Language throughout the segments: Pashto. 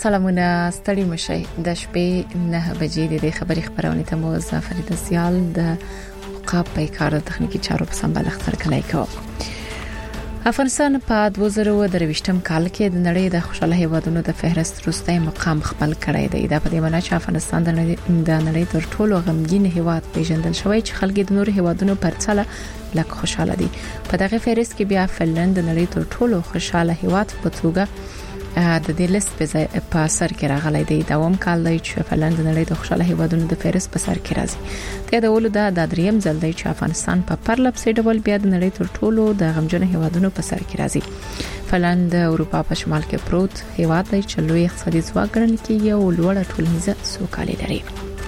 سلامونه ستړي مشي د شپې 9 بجې د خبري خبرونه ته مو فرید سیال د عقاب پیکار تخنیکی چارو په سمبال اختر کړای کو. افغانستان په 2023م کال کې د نړۍ د خوشاله هیوادونو د فهرست وروستي مقام خپل کړی دی. دا په دې معنی چې افغانستان د نړۍ تر ټولو غمګین هیواد پیژندل شوی چې خلک د نورو هیوادونو پرڅله لکه خوشاله دي. په دغه فهرست کې بیا فنلند د نړۍ تر ټولو خوشاله هیواد په توګه د دې لیست په سر کې راغلی دی. دوام کال دی چې فنلند د نړۍ د خوشاله هیوادونو د فهرست په سر کې راځي. دا د ولود د دریم ځل دی چې افغانستان په پرلپسې ډول بیا د نړۍ تر ټولو د غمجن هیوادونو په سر کې راځي. فنلند د اروپا په شمال کې پروت هیواد دی چې لوی اقتصادي ځواک ګڼل کېږي او لوړه ټولنیزه سوکالي لري.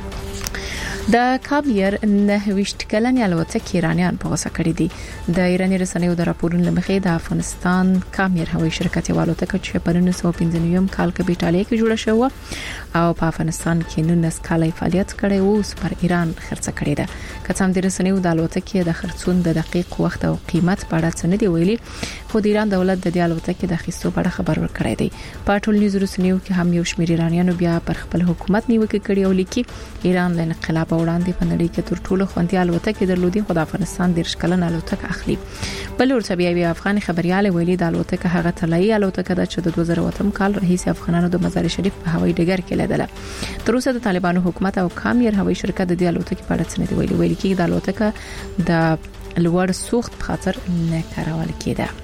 د کابیر 9 کلن الوتکې ایرانیان په غوسه کړی دي. د ایرانی رسنیو د راپورونو لمخې د افغانستان کامیر هوایي شرکت یو الوتکه چې په 1995 کال کې په ایټالیا کې جوړه شوه او په افغانستان کې 19 کال فعالیت کړی وو پر ایران خرڅ کړی ده. کڅم د رسنیو د الوتکې د خرڅون د دقیق وخت او قیمت په اړه څه نه دی ویلي، خو د ایران دولت د دې الوتکې د خصوصو په اړه خبر ورکړی دی. په ټول نیوز رسنیو کې هم یو شمېر ایرانیانو بیا پر خپل حکومت نیوکه کړې او لیکي ایران له انقلاب وړاندې په نړۍ کې تر ټولو خوندي الوتکې درلودي، خو د افغانستان د شکلن الوتکه اخلي. بل ورته بیا افغان خبريال ویلي د الوتکه هغه طلایي الوتکه ده چې د 2008 کال رئیس افغانانو د مزار شریف په هوایي ډګر کې لیدله. تر اوسه د طالبانو حکومت او کامیر هوایي شرکت د دې الوتکې په اړه څه نه دی ویلي. ویل کېږي د الوتکه د لوړ سوخت په خاطر نه کارول کېده.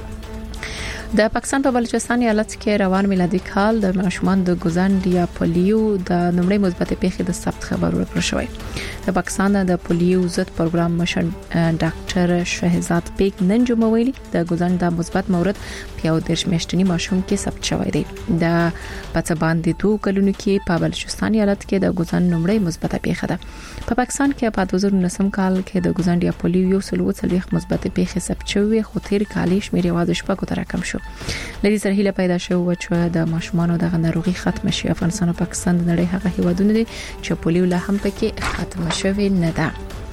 د پاکستان په بلوچستان ایالت کې روان میلادي کال د ماشومان د ګوزند یا پولیو د نمړې مثبت پیښې د ثبت خبر ورکړ شوی. د پاکستان د پولیو ضد پروګرام مشر ډاکټر شهزاد بیگ نن جمعه ویلي د ګوزند د مثبت مورد په یو دیرش میاشتنی ماشوم کې ثبت شوی دی. د پڅ باندې 2 کلونو کې په بلوچستان ایالت کې د ګوزند نمړې مثبت پیښه ده. په پاکستان کې په 2019 کال کې د ګوزند یا پولیو یو سلوت مثبت پیښې ثبت شوی، خو تیر کال شمیر یوازې شپږ تر کم شو. لدی سره هیله پیدا شو چې د ماشومانو د ناروغي ختم شي. افغانستان او پاکستان د نړۍ هغه هیوادونه دي چې پولیو له هم پکې ختم شوی نه ده.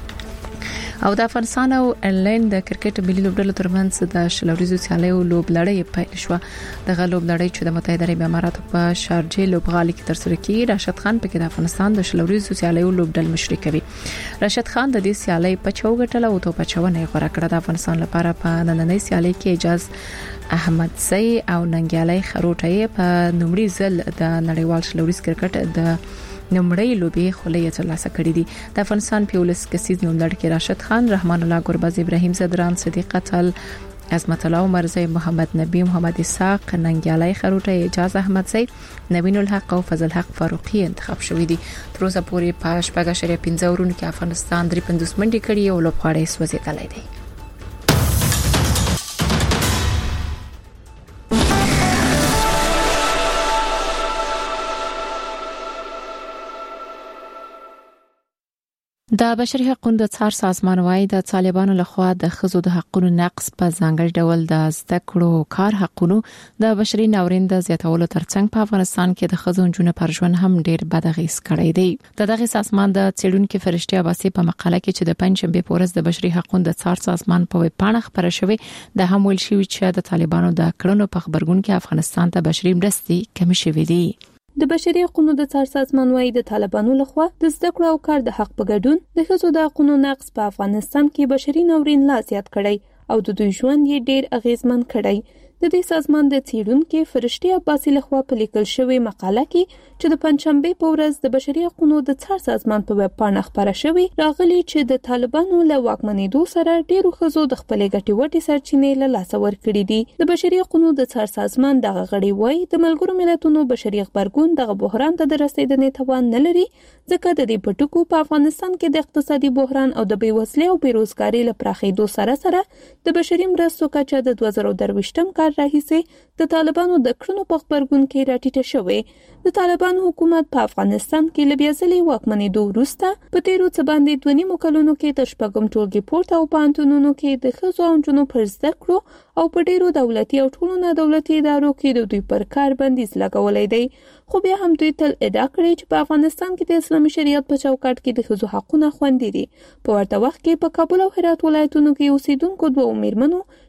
او د افغانستان او انلاین د کرکټ ملي لوبډلو ترمنځ د شلوريزو سیالیو لوبلړۍ پیل شو. د لوبلړۍ چې د متحده عرب اماراتو په شارجه لوبغالي کې ترسره کیږي، راشد خان پکې د افغانستان د شلوريزو سیالیو لوبډل مشري کوي. راشد خان د دې سیالۍ په چوغټله او توپ چونه غوړه کړه. د افغانستان لپاره په نننۍ سیالۍ کې اجازه احمد سي او ننګیالي خروټي په نومړي ځل د نړیوال شلوريز کرکټ د نمړې لوبي خولې ترلاسه کړې دي. د افغانستان په ولس کسیز نوملړ کې راشد خان، رحمان الله ګربز، ابراهیم زدران، صدیق قتل، عظمت الله مرزي، محمد نبی، محمد اسحاق، ننګیالي خروټي، اجازه احمد سي، نوین الحق او فضل حق فاروقي انتخاب شوې دي. تر اوسه پورې په 15 ورونو کې افغانستان 53 منډي کړي او لوبغاړي سوځېدلې دي. د بشري حقوقو د څار سازمان وايي د طالبانو لخوا د ښځو د حقوقو نقض په ځانګړي ډول د زده کړو کار حقوقو د بشري ناورین د زیاتولو ترڅنګ په افغانستان کې د ښځو جنونو پر ژوند هم ډیر بد اغیز کړی دی. دغه سازمان د څېړونکو فرشتي عباسي په مقاله کې چې د پنځشنبه په ورځ د بشري حقوقو د څار سازمان په ویب پاڼه خبره شوې، د هم ویل شوی چې د طالبانو د کړنو په خبرګون کې افغانستان ته بشري مرستې کم شوې دي. د بشري حقوقو د څار سازمان وايي د طالبانو لخوا د زده کړو او کار د حق په ګډون د ښځو د حقوقو نقض په افغانستان کې بشري ناورین لا زیات کړی او د دوی ژوند یې ډیر اغیزمن کړی. د دې سازمان د څېړونکو فرشتي عباسي لخوا په لیکل شوی مقاله کې چې د پنځشنبه په ورځ د بشري حقوقو د څار سازمان په ویب پاڼه خبره شوې، راغلي چې د طالبانو له واکمنېدو سره ډیرو ښځو د خپلې ګټې وټې سرچینې له لاسه ورکړې دي. د بشري حقوقو د څار سازمان دغه غړي وایي د ملګرو ملتونو بشري خبرګون دغه بحران ته د رسیدنې توان نه لري، ځکه د دې پټکو په افغانستان کې د اقتصادي بحران او د بیوزلۍ او بیروزګارۍ له پراخېدو سره د بشري مرستو کچه د 2023م کال راهیسې د طالبانو د کړنو په خبرګون کې راټیټه شوې. د طالبانو حکومت په افغانستان کې له بیا ځلې واکمنېدو وروسته په تیرو څه باندې 2.5 کلونو کې د شپږم ټولګي پورته او پوهنتونونو کې د ښځو او نجونو پر زده کړو او په ډیرو دولتي او ټولو نه دولتي ادارو کې د دوی پر کار بندیز لګولې دی. خو بیا هم دوی تل ادعا کړې چې په افغانستان کې د اسلامي شریعت په چوکاټ کې د ښځو حقونه خوندي دي. په ورته وخت کې په کابل او هرات ولایتونو کې اوسیدونکو دوه میرمنو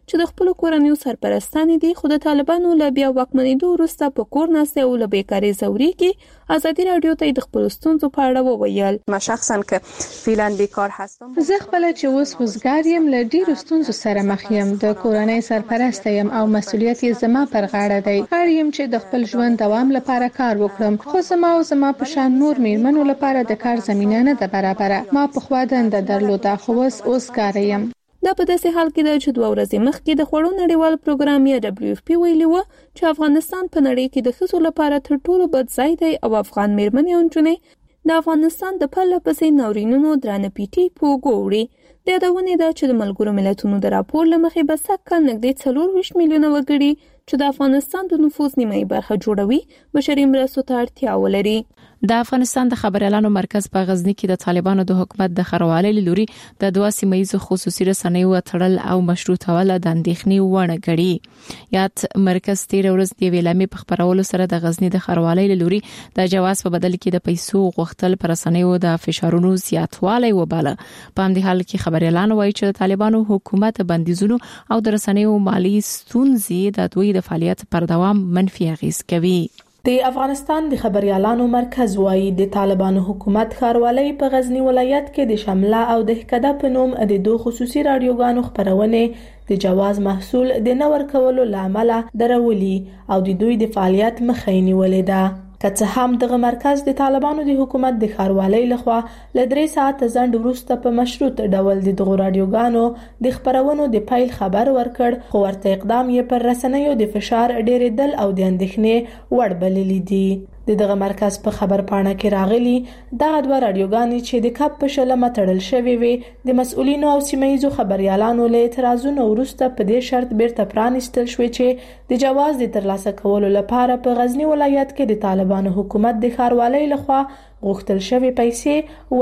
چې د خپل کورنیو سرپرستان دي خو د طالبانو له بیا واکمنېدو وروسته په کور ناسته او له بیکاري زوري کې ازادي رادیو ته د خپل ستونزو په اړه وویل. ما شخصا که فعلا بیکار هستم، زه خپل چې اوس وزګار یم، له ډیرو ستونزو سره مخ یم. د کورنۍ سرپرست یم او مسؤلیت یې زما پر غاړه دی. اړ یم چې د خپل ژوند دوام لپاره کار وکړم، خو زما په شان نور میرمنو لپاره د کار زمینه نه ده برابره. ما په خوا دنده درلوده خو اوس کار یم. دا په داسې حال کې ده چې 2 ورځې مخکې د خوړو نړیوال پروګرام یا WFP ویلي و چې افغانستان په نړۍ کې د ښځو لپاره تر ټولو بد ځای دی او افغان میرمنې او نجونې د افغانستان د پرله پسې ناورینونو درانه پیټي په اوږو وړي. د یادونې ده چې د ملګرو ملتونو د راپور له مخې به سږکال نږدې 24 میلیونه وګړي چې د افغانستان د نفوس نیمایي برخه جوړوي بشري مرستو ته اړتیا ولري. د افغانستان د خبريالانو مرکز په غزنی کې د طالبانو د حکومت د خروالي لوري د 2 سیمایي خصوصي رسنیو تړل او مشروطول د اندېښنې وړ غړي. یاد مرکز تیر ورځ د ویلامي په خبرولو سره د غزنی د خروالي لوري د جواز په بدل کې د پیسو غوښتل پر رسنیو د فشارونو زیاتوالی وباله. په همدې حال کې خبريالانو وایي چې د طالبانو حکومت بندیزونو او د رسنیو مالی ستونزې د دوی د فعالیت پر دوام منفي اغیز کوي. د افغانستان د خبريالانو مرکز وایي د طالبانو حکومت ښاروالۍ په غزنی ولایت کې د شمله او د هکده په نوم د 2 خصوصي رادیوګانو خبرونه د جواز محصول د نور کولو لامل درولي او د دوی د فعالیت مخه نیولې ده. که څه هم دغه مرکز د طالبانو د حکومت د ښاروالۍ لخوا ل 3 ساعته ځنډ وروسته په مشروط ډول د دغه رادیوګانو د خبرونو د پیل خبر ورکړ، خو ورته اقدام یې پر رسنیو د فشار ډېرېدل او د اندېښنې وړ بللی دي. دغه مرکز په خبر پاڼه کې راغلي دغه 2 رادیوګانې چې د کپ په شلمه تړل شوې وي د مسؤلینو او سیمایي خبريالانو له اعتراضونو وروسته په دې شرط بیرته پرانیستل شوې چې د جواز د ترلاسه کولو لپاره په غزنی ولایت کې د طالبانو حکومت د ښاروالۍ لخوا غوښتل شوې پیسې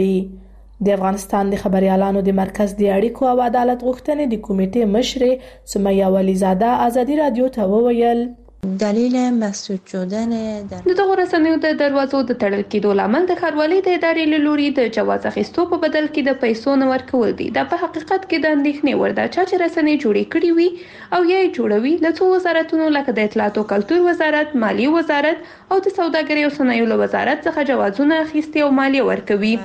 ورکړي. د افغانستان د خبريالانو د مرکز د اړیکو او عدالت غوښتنې د کمیټې مشر سمیه ولیزاده ازادي رادیو ته وویل دلیل مسدود شدن دغه رسنیو د دروازو د تړل کېدو لامل د ښاروالۍ د ادارې له لوري د جواز اخیستو په بدل کې د پیسو نه ورکول دي. دا په حقیقت کې د اندېښنې وړ ده چې رسنۍ جوړې کړې وي او یا یې جوړوي له څو وزارتونو لکه د اطلاعات او کلتور وزارت، مالی وزارت او د سوداګرۍ او صنایعو وزارت څخه جوازونه اخیستي او مالیه ورکوي.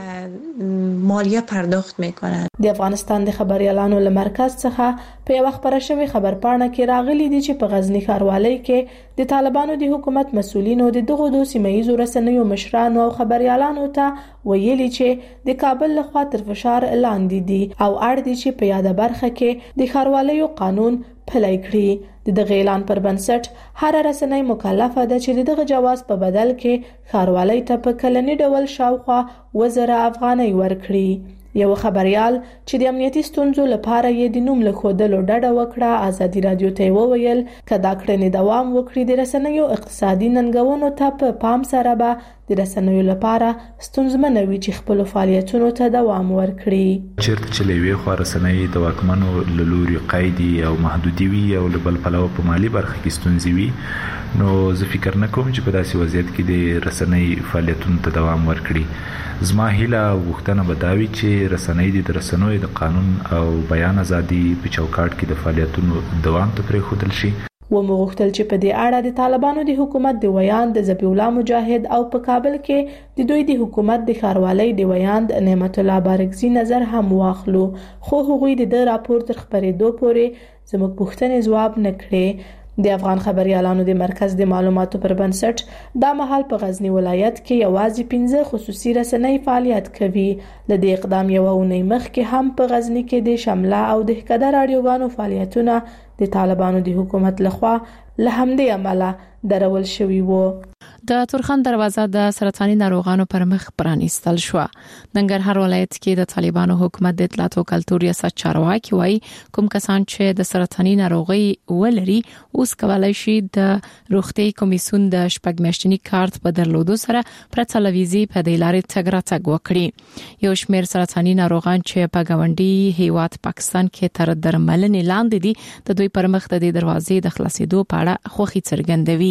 مالیه پرداخت میکنند. د افغانستان د خبريالانو له مرکز څخه په یو خبره شوی خبرپاڼه کې راغلي دي چې په غزنی ښاروالۍ کې د طالبانو د حکومت مسؤلینو د دغه 2 سیمایي رسنیو مشرانو او خبريالانو ته ویلي چې د کابل لخوا تر فشار لاندې دي او اړ دي چې په یاده برخه کې د ښاروالۍ قانون پلی کړي. دغه اعلان پر بنسټ هر رسنۍ مکلفه ده چې دغه جواز په بدل کې ښاروالۍ ته په کلنی ډول شاوخوا 1000 افغانۍ ورکړي. یو خبريال چې د امنیتي ستونزو لپاره یې د نوم لیکودلو ډډه وکړه ازادي رادیو ته وویل کدا کړنې دوام وکړي د رسنیو اقتصادي ننګونو ته په پام سره به د رسنیو لپاره ستونزمن وي چې خپل فعالیتونو ته دوام ورکړي. چیرته چې لوي خو رسنۍ د واکمنو لوري قیدي او محدودي وي او بل پلو په مالی برخه کې ستونزې وي نو زه فکر نه کوم چې په داسې وضعیت کې د رسنۍ فعالیتونو ته دوام ورکړي. زما هیله غوښتنه بداوي چې رسنۍ د رسنوي د قانون او بیان ازادي په چوکاټ کې د فعالیتونو دوام ته پرېښودل شي. ومغوښتل چې په دې اړه د طالبانو د حکومت د ویاند د ذبیح الله مجاهد او په کابل کې د دوی د حکومت د ښاروالۍ د ویاند نعمت الله بارکزي نظر هم واخلو، خو هغوی د راپور تر خبرېدو پورې زموږ پوښتنې ځواب نه کړې. د افغان خبريالانو د مرکز د معلوماتو پر بنسټ دا مهال په غزنی ولایت کې یوازې 15 خصوصي رسنۍ فعالیت کوي. ل دې اقدام یو اونۍ مخکې هم په غزنی کې د شمله او د هکده رادیوګانو فعالیتونه د طالبانو د حکومت لخوا له همدې عمله درول شوي وو. د تورخان دروازه د سرطاني ناروغانو پر مخ پرانیستل شو. ننګرهار ولایت کې د طالبانو حکومت د اطلاعات او کلتور ریاست چارواکي وایي کوم کسان چې د سرطاني ناروغي ولري اوس کولای شي د روغتي کمیسیون د شپږ میاشتنی کارت په درلودو سره پرته لويزي په د لارې تګ راتګ وکړي. یو شمېر سرطاني ناروغان چې په غونډي هیواد پاکستان کې تر درملنې لاندې دي د دوی پر مخ د دروازې د خلاصېدو په اړه خوښي څرګندوي.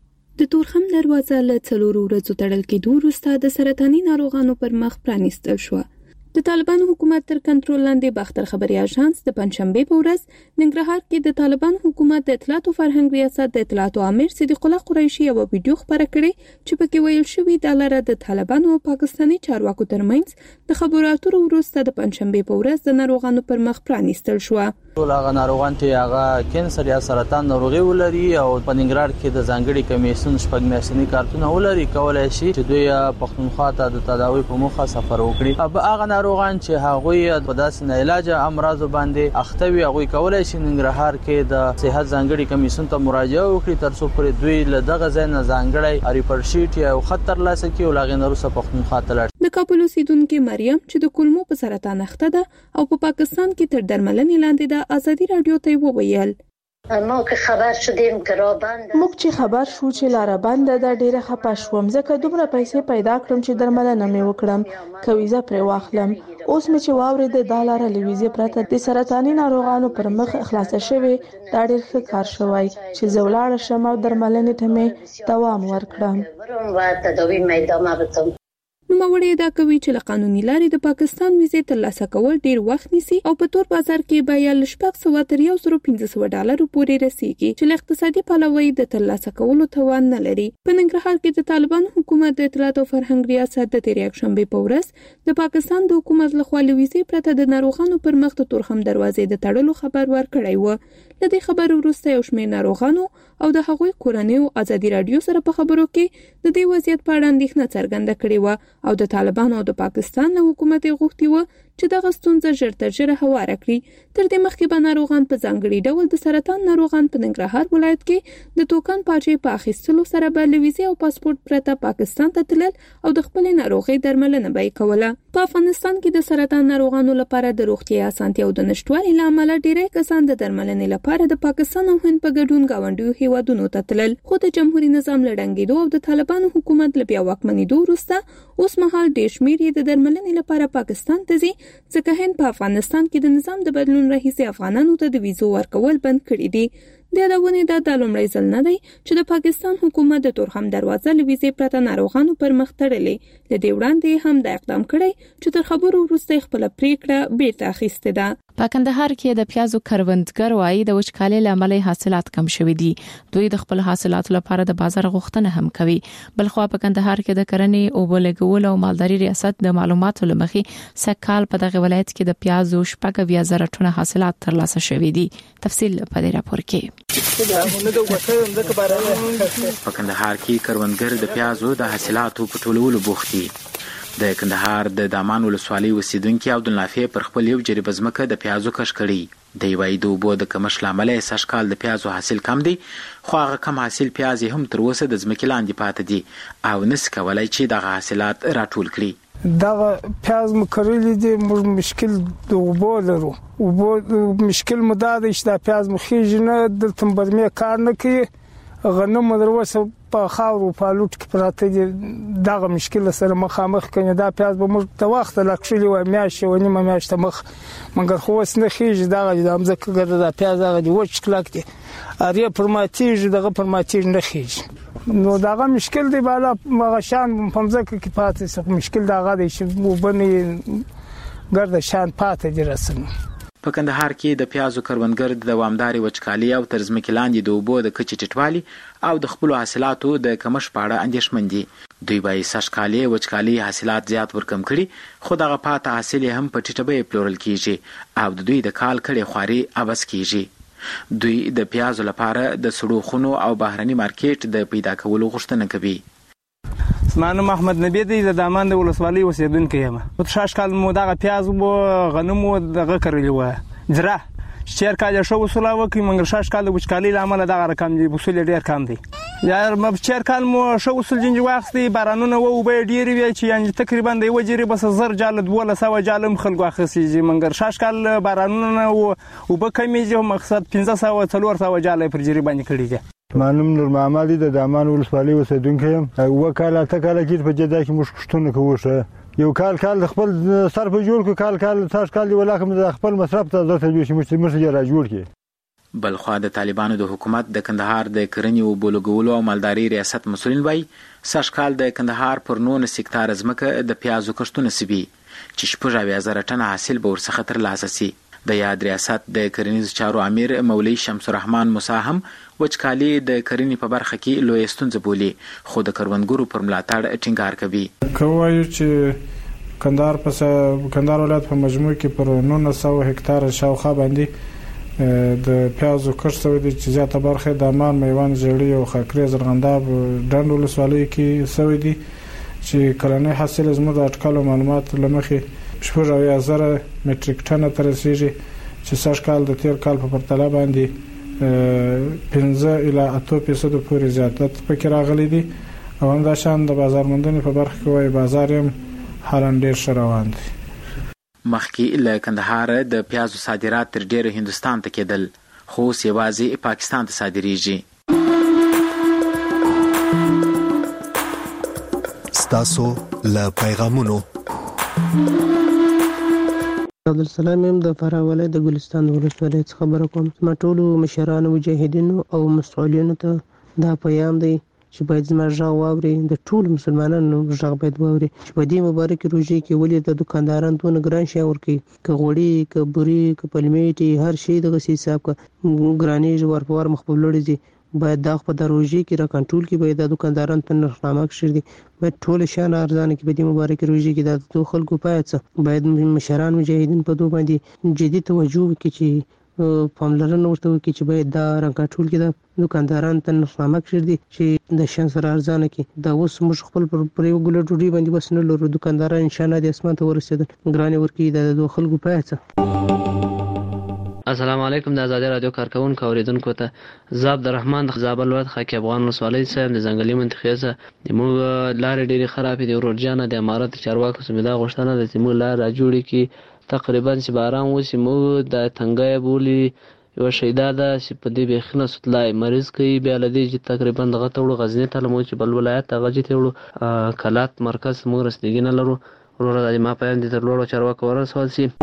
د تورخم دروازه له 4 ورځو تړل کېدو وروسته د سرطاني ناروغانو پر مخ پرانیستل شو. د طالبانو حکومت تر کنټرول لاندې باختر خبري اژانس د پنځشنبه په ورځ ننګرهار کې د طالبانو حکومت د اطلاعات او فرهنګ ریاست د اطلاعات امیر صدیق الله قریشي یو ویډیو خبره کړې چې پکې ویل شوی د لاره د طالبانو او پاکستاني چارواکو ترمنځ د خبرو اترو وروسته د پنځشنبه په ورځ د ناروغانو پر مخ پرانیستل شو. ټول هغه ناروغان چې هغه کینسر یا سرطان ناروغي ولري او په ننګرهار کې د ځانګړي کمیسیون شپږ میاشتني کارتونه ولري کولای شي چې دوی پښتونخوا ته د تداوي په موخه سفر وکړي. اب هغه ناروغان چې هغه په داسې نه علاج امراض باندې اخته وي هغه کولای شي ننګرهار کې د صحت ځانګړي کمیسیون ته مراجعه وکړي ترڅو پر دوی له دغه ځای نه ځانګړي ریپورت شیټ یا خطر لاسه کې ولغې نورسه پښتونخوا ته لاړ. د کابل اوسیدونکو مریم چې د کولمو په سرطان اخته ده او په پاکستان کې تر درملنې لاندې ده ازادي رادیو ته وویل موږ چې خبر شو چې لاره بند ده ډیره خپه شوم ځکه دومره پیسې پیدا کړم چې درملنه مې وکړم کویزه پر واخلم اوس مې چې واورېده د لاره لویزه پرته د سرطاني ناروغانو پر مخ اخلاص شوی دا ډیر ښه کار شوی چې زولاړ شم او درملنې ته مې دوام ورکړم. نوموړی دا کوي چې له قانوني لارې د پاکستان ویزې ترلاسه کول ډیر وخت نیسي او په تور بازار کې به یا $600 تر $1,500 پورې رسیږي چې له اقتصادي پلوه د ترلاسه کولو توان نه لري. په ننګرهار کې د طالبان حکومت د اطلاعات او فرهنګ ریاست د تیر یکشنبه په ورځ د پاکستان د حکومت لخوا ویزې پرته د ناروغانو پر مخ د تورخم دروازې د تړلو خبر ورکړی و. له دې خبرو وروسته یو شمېر ناروغانو او د هغوی کورنیو ازادي رادیو سره په خبرو کې د دې وضعیت په اړه اندېښنه څرګنده کړې و او د طالبانو او د پاکستان له حکومت غوښتي و چې دغه ستونزه ژر تر ژره هواره کړي. تر دې مخکې به ناروغان په ځانګړي ډول د سرطان ناروغان په ننګرهار ولایت کې د توکن پاچې په اخیستلو سره به له ویزې او پاسپورت پرته پاکستان ته تلل او د خپلې ناروغۍ درملنه به یې کوله. په افغانستان کې د سرطان ناروغانو لپاره د روغتیا اسانتیاو د نشټوالي له امله ډېری کسان د درملنې لپاره د پاکستان او هند په ګډون ګاونډیو هیوادونو ته تلل. خو د جمهوریت نظام له ړنګېدو او د طالبانو حکومت له بیا واکمنېدو وروسته اوس مهال ډېر شمېر یې د درملنې لپاره پاکستان ته ځي ځکه هند په افغانستان کې د نظام د بدلون راهیسې افغانانو ته د ویزو ورکول بند کړي دي. د یادونې دا لومړی ځل نه دی چې د پاکستان حکومت د تورخم دروازه له ویزې پرته ناروغانو پر مخ تړلې. له دې وړاندې هم دا اقدام کړی چې تر خبرو وروسته خپل پریکړه بیرته اخیستې ده. په کندهار کې د پیازو کروندګر وايي د وچکالۍ له امله حاصلات کم شوي دي. دوی د خپل حاصلاتو لپاره د بازار غوښتنه هم کوي. بلخو په کندهار کې د کرنې او بلګول او مالداري ریاست د معلوماتو لمخې سکهال په دغه ولایت کې د پیازو 80,000 ټنه حاصلات ترلاسه شوي دي. تفصیل په دې راپور کې. په کندهار کې کروندګر د پیازو د حاصلاتو په ټولولو بوخت دي. د کندهار د دامان ولسوالۍ اوسیدونکو عبدالنافع پر خپل یو جریب ځمکه د پیازو کښت کړي. د یوې د اوبو د کمښت له امله سږکال د پیازو حاصل کم دی خو هغه کم حاصل پیاز هم تر اوسه د ځمکې لاندې پاتې دي او نس کولای چې دغه حاصلات راټول کړي. دغه پیاز مکرلی دي موږ مشکل د اوبو لرو. اوبو مشکل مدا د اشتا پیاز مخیج نه د تمبرمه کار نه کوي. غنم دروسه په خاور په لوټ کې پراته دي. دغه مشکل سره مخامخ کړي. دا پیاز به موږ ته وخت لکشلی و میاشه و نیمه میاشته مخ مګر خو وس نه خيج دغه د امزکه ګرځي دا پیاز هغه دی وچ کلک دي اره پرماتیج دغه پرماتیج نه خيج. نو دغه مشکل دی بالا مغشان په امزکه کې پاتې څه مشکل دغه دی چې وبني ګرځي شان پاتې دي رسن. په کندهار کې د پیازو کروندګر د دوامداري وچکالي او ترزمکې لاندې د اوبو د کچې ټیټوالي او د خپل حاصلاتو د کمښت په اړه اندېښمن دي. دوی وايي سږکالي وچکالي حاصلات زیات ورکم کړي خو دغه پاته حاصل هم په ټیټه بیه پلورل کیږي او د دوی د کال کړي خواري عوض کیږي. دوی د پیازو لپاره د سړو خونو او بهرني مارکیټ د پیدا کولو غوښتنه کوي. اسمان محمد نبی دی د دامان د ولسوالۍ اوسیدونکی یم. په شاش کال مو دغه پیاز وو غنم وو دغه کړلی و زرا شهر کال شو وصله وکي منګر شاش کال د وچکالۍ لامل دغه رقم دی وصول ډیر کم دی. یار مب شهر کال مو شو وصول جنج واخستي بارانونه و به ډیر وی چې یعنی تقریبا د وجری بس زر جالد ولا سو جالم خلکو اخسي منګر شاش کال بارانونه و به کمی جو مقصد 1500 جاله پر جری باندې کړی دی. مانم نور محمد د دامان ولسوالۍ اوسیدونکی یم. وکاله تکاله کې په جده کې مشکشتونه کوشه یو کال خپل سر په جوړ کو کال تاش کال دی ولاکم د خپل مصرف ته ضرورت دی چې مشجره جوړ کی. بلخو د طالبانو د حکومت د کندهار د کرنې او بلګولو او مالداري ریاست مسولین وای سږکال د کندهار پر 9 سکتار ځمکه د پیازو کښتونه سوي چې 80,000 ټنه حاصل به ورڅخه ترلاسه شي. د یاد ریاست د کرنیزو چارو امیر مولوي شمس الرحمن موسی هم وچکالي د کرنې په برخه کې لوی ستونزه بولي، خو د کروندګرو پر ملاتړ ټینګار کوي. کوي چې کندهار ولایت په مجموع کې پر 900 هکتار شاوخوا باندې د پیازو کښت شوی دی، چې زیاته برخه د امان، میوند، ژړی او خاکریز، زرغنداب، ډنډ ولسوالۍ کې شوی دی، چې کلنی حاصل زموږ د اټکلو معلومات لمخې 70,000 مټریک ټنه ته رسیږي، چې سږ کال د تیر کال په پرتله باندې 15 الی 8% پورې زیاتت پکې راغلی دی. او همداشان د بازار موندنې په برخه کې وایي بازار هم حالا ډیر ښه روان دی. مخکې له کندهار د پیازو صادرات تر ډیره هندستان ته کېدل، خو اوس یوازې پاکستان ته صادریږي. ستاسو له پیغامونو عبدالسلام يم د فراه ولایت د ګلستان ولسوالۍ څخه خبره کوم. ما ټولو مشرانو، مجاهدینو او مسؤلینو ته دا پیغام دی چې باید زموږ غږ واوري، د ټولو مسلمانانو غږ باید واوري چې په دې مبارکې روژې کې ولې د دکانداران دونه ګران شی ورکوي، که غوړي، که بوري، که پلمېټي، هر شی دغسې حساب که ګرانېږي ور په ور مخ په لوړې ځي. باید دا په د روژې کې را کنټرول کړي، باید د دکانداران ته نرخنامه کښېږدي، باید ټول شیان ارزانه کړي. په دې مبارکې روژې کې د دغو خلکو باید څه باید مشران مجاهدین په دو باندې جدي توجه وکړي، چې پاملرنه ورته وکړي چې باید دا را کنټرول کړي، د دکانداران ته نرخنامه کښېږدي چې د شیان سره ارزانه کړي. دا اوس موږ خپل پر یو ګوله ډوډۍ باندې بس نه لرو، دکانداران انشاءالله د اسمان ته ورسېدل، ګرانې ورکوي. د دغو خلکو باید څه. السلام علیکم. د آزادي رادیو کارکونکو اوریدونکو ته زه عبدالرحمن د زابل ولایت خاکی افغان ولسوالۍ صاحب د ځنګلي منطقې څخه موږ لارې ډېرې خرابې دي. ورور جانه د امارت چارواکو څخه مې دا غوښتنه ده چې موږ لار را جوړې کړي، تقریبا چې باران وشي موږ د تنګی بولي یوه شیدا ده چې په دې بیخي نه سطلای مریض کوي. بیا له دې چې تقریبا دغه ته وړو غزني ته لمو چې بل ولایت ته غجې ته وړو کلات مرکز موږ رسیدګي نه لرو. وروره د ما پیام دې تر لوړو چارواکو ورسول شي.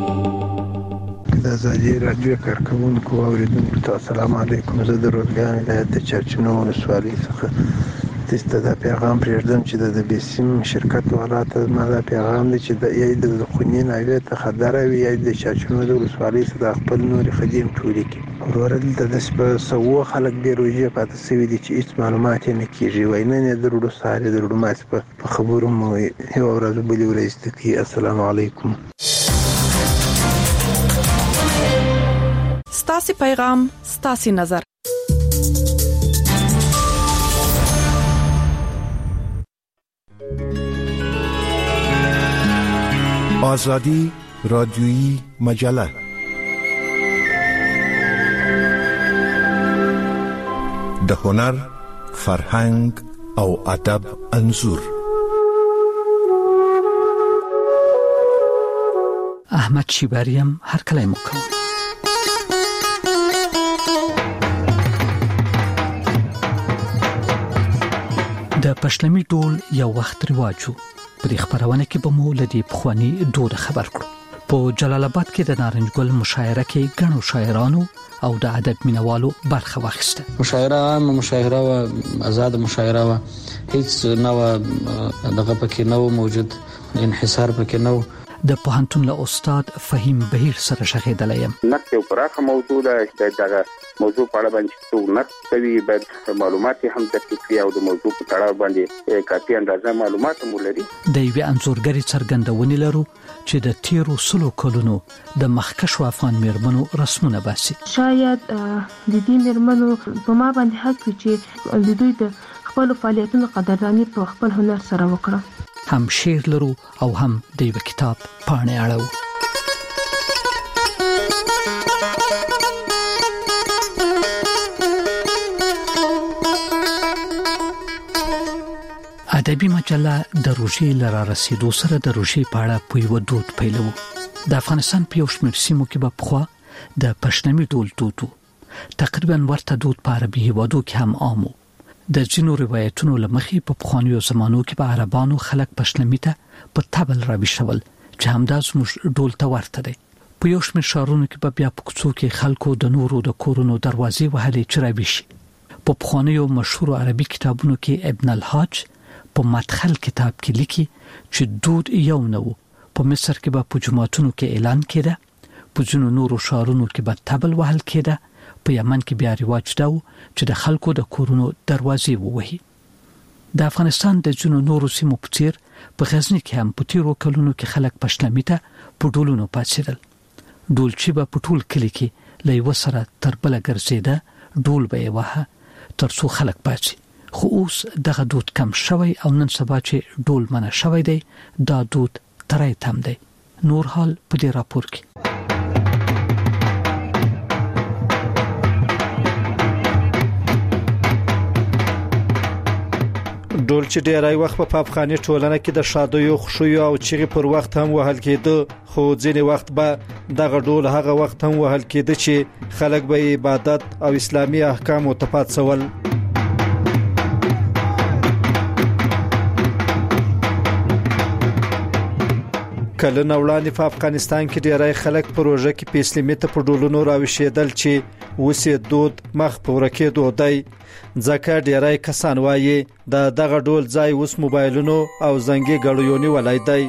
د آزادي رادیو کارکونکو اوریدونکو ته السلام علیکم. زه د روزګان ولایت د چرچینو ولسوالۍ څخه تاسو ته پیغام پرېږدم چې د بیسیم شرکت والا ته ما دا پیغام دی چې د ای د خونین اوی ته خطر وي، یا د چرچینو د ولسوالۍ څخه خپل نور خدیم ټولې کړي. ورور دلته د سپه خلک ډېر روژې پاتې شوي دي چې هیڅ معلومات یې نه کېږي. وایي نن یې د روډو سهار یې د روډو ماسې په خبرو مو یوه ورځ بلې ورځ ته کوي. السلام علیکم. ستاسو پیغام، ستاسو نظر. آزادی رادیویی مجله د هنر، فرهنګ او ادب انځور. احمد شیباریم هر کله مکو د پښلمي ډول یو وخت رواجو. په دې خبرونه کې به مو لدی پخوانی دود خبر کړو. په جلال آباد کې د نارنج ګل مشاعره کې ګڼو شاعرانو او د ادب مینوالو برخه واخیسته. مشاعره عام مشاعره او آزاد مشاعره و هیڅ نو دغه پکې نو موجود، انحصار پکې نو. د پوهنتون له استاد فهیم بهیر سره شغېدلیم. نقد یو پراخه موضوع ده چې دغه موضوع په اړه باندې څو نقد کوي، باید معلومات هم دقیق وي او د موضوع په اړه باندې کافي اندازه معلومات هم ولري. د یوې انځورګرې څرګندونې لرو چې د تیرو 100 کلونو د مخکښو افغان میرمنو رسمونه باسي. شاید د دې میرمنو په ما باندې حق وي چې د دوی د خپل فعالیتونو قدرداني په خپل هنر سره وکړم. هم شعر لرو او هم د یو کتاب پاڼې اړو. ادبي مجله د روژې لاره رسیدو سره د روژې په اړه په یو دود پیلو. د افغانستان په یو شمېر سیمو کې به پخوا د پښتني ډول دود تقریبا ورته دود په عربي هیوادو کې هم عام و. د ځینو روایتونو لمخې په پخوانیو زمانو کې به عربانو خلک پښتني ته په تبل راويشول چې همدا زموږ ډول ته ورته دی. په یو شمېر ښارونو کې به بیا په کوڅو کې خلکو د نورو د کورونو دروازې وهلې چې راويشي. په پخوانیو مشهور عربي کتابونو کې ابن الحاج په مدخل کتاب کې لیکي چې دود یو نه و، په مصر کې به په جماعتونو کې اعلان کېده، په ځینو نورو ښارونو کې به طبل وهل کېده، په یمن کې بیا رواج دا و چې د خلکو د کورونو دروازې ووهي. د افغانستان د ځینو نورو سیمو په څیر په غزنی کې هم په تیرو کلونو کې خلک پښتنمي ته په ډولونو پاتېدل. ډولچي به په ټول کلی کې له یو سره تر بل ګرځیده، ډول به یې وهه ترڅو خلک پاتې. خو اوس دغه دود کم شوی او نن سبا چې ډول منع شوی دی، دا دود ترای تم دی. نور حال په دې راپور کې. ډول چې ډیری وخت په افغاني ټولنه کې د شادیو، خوشیو او چیغې پر وخت هم وهل کېده، خو ځینې وخت به دغه ډول هغه وخت هم وهل کېده چې خلک به عبادت او اسلامي احکام ته پاتسول. کله نو وړاندې په افغانستان کې ډیری خلک په روژه کې په اسلامي ته په ډولونو راوښیدل چې وسې دود مخ په ورکېدو دی. ځکه ډیری کسان وایي دغه ډول ځای اوس موبایلونو او زنګي غړیونی ولای دی.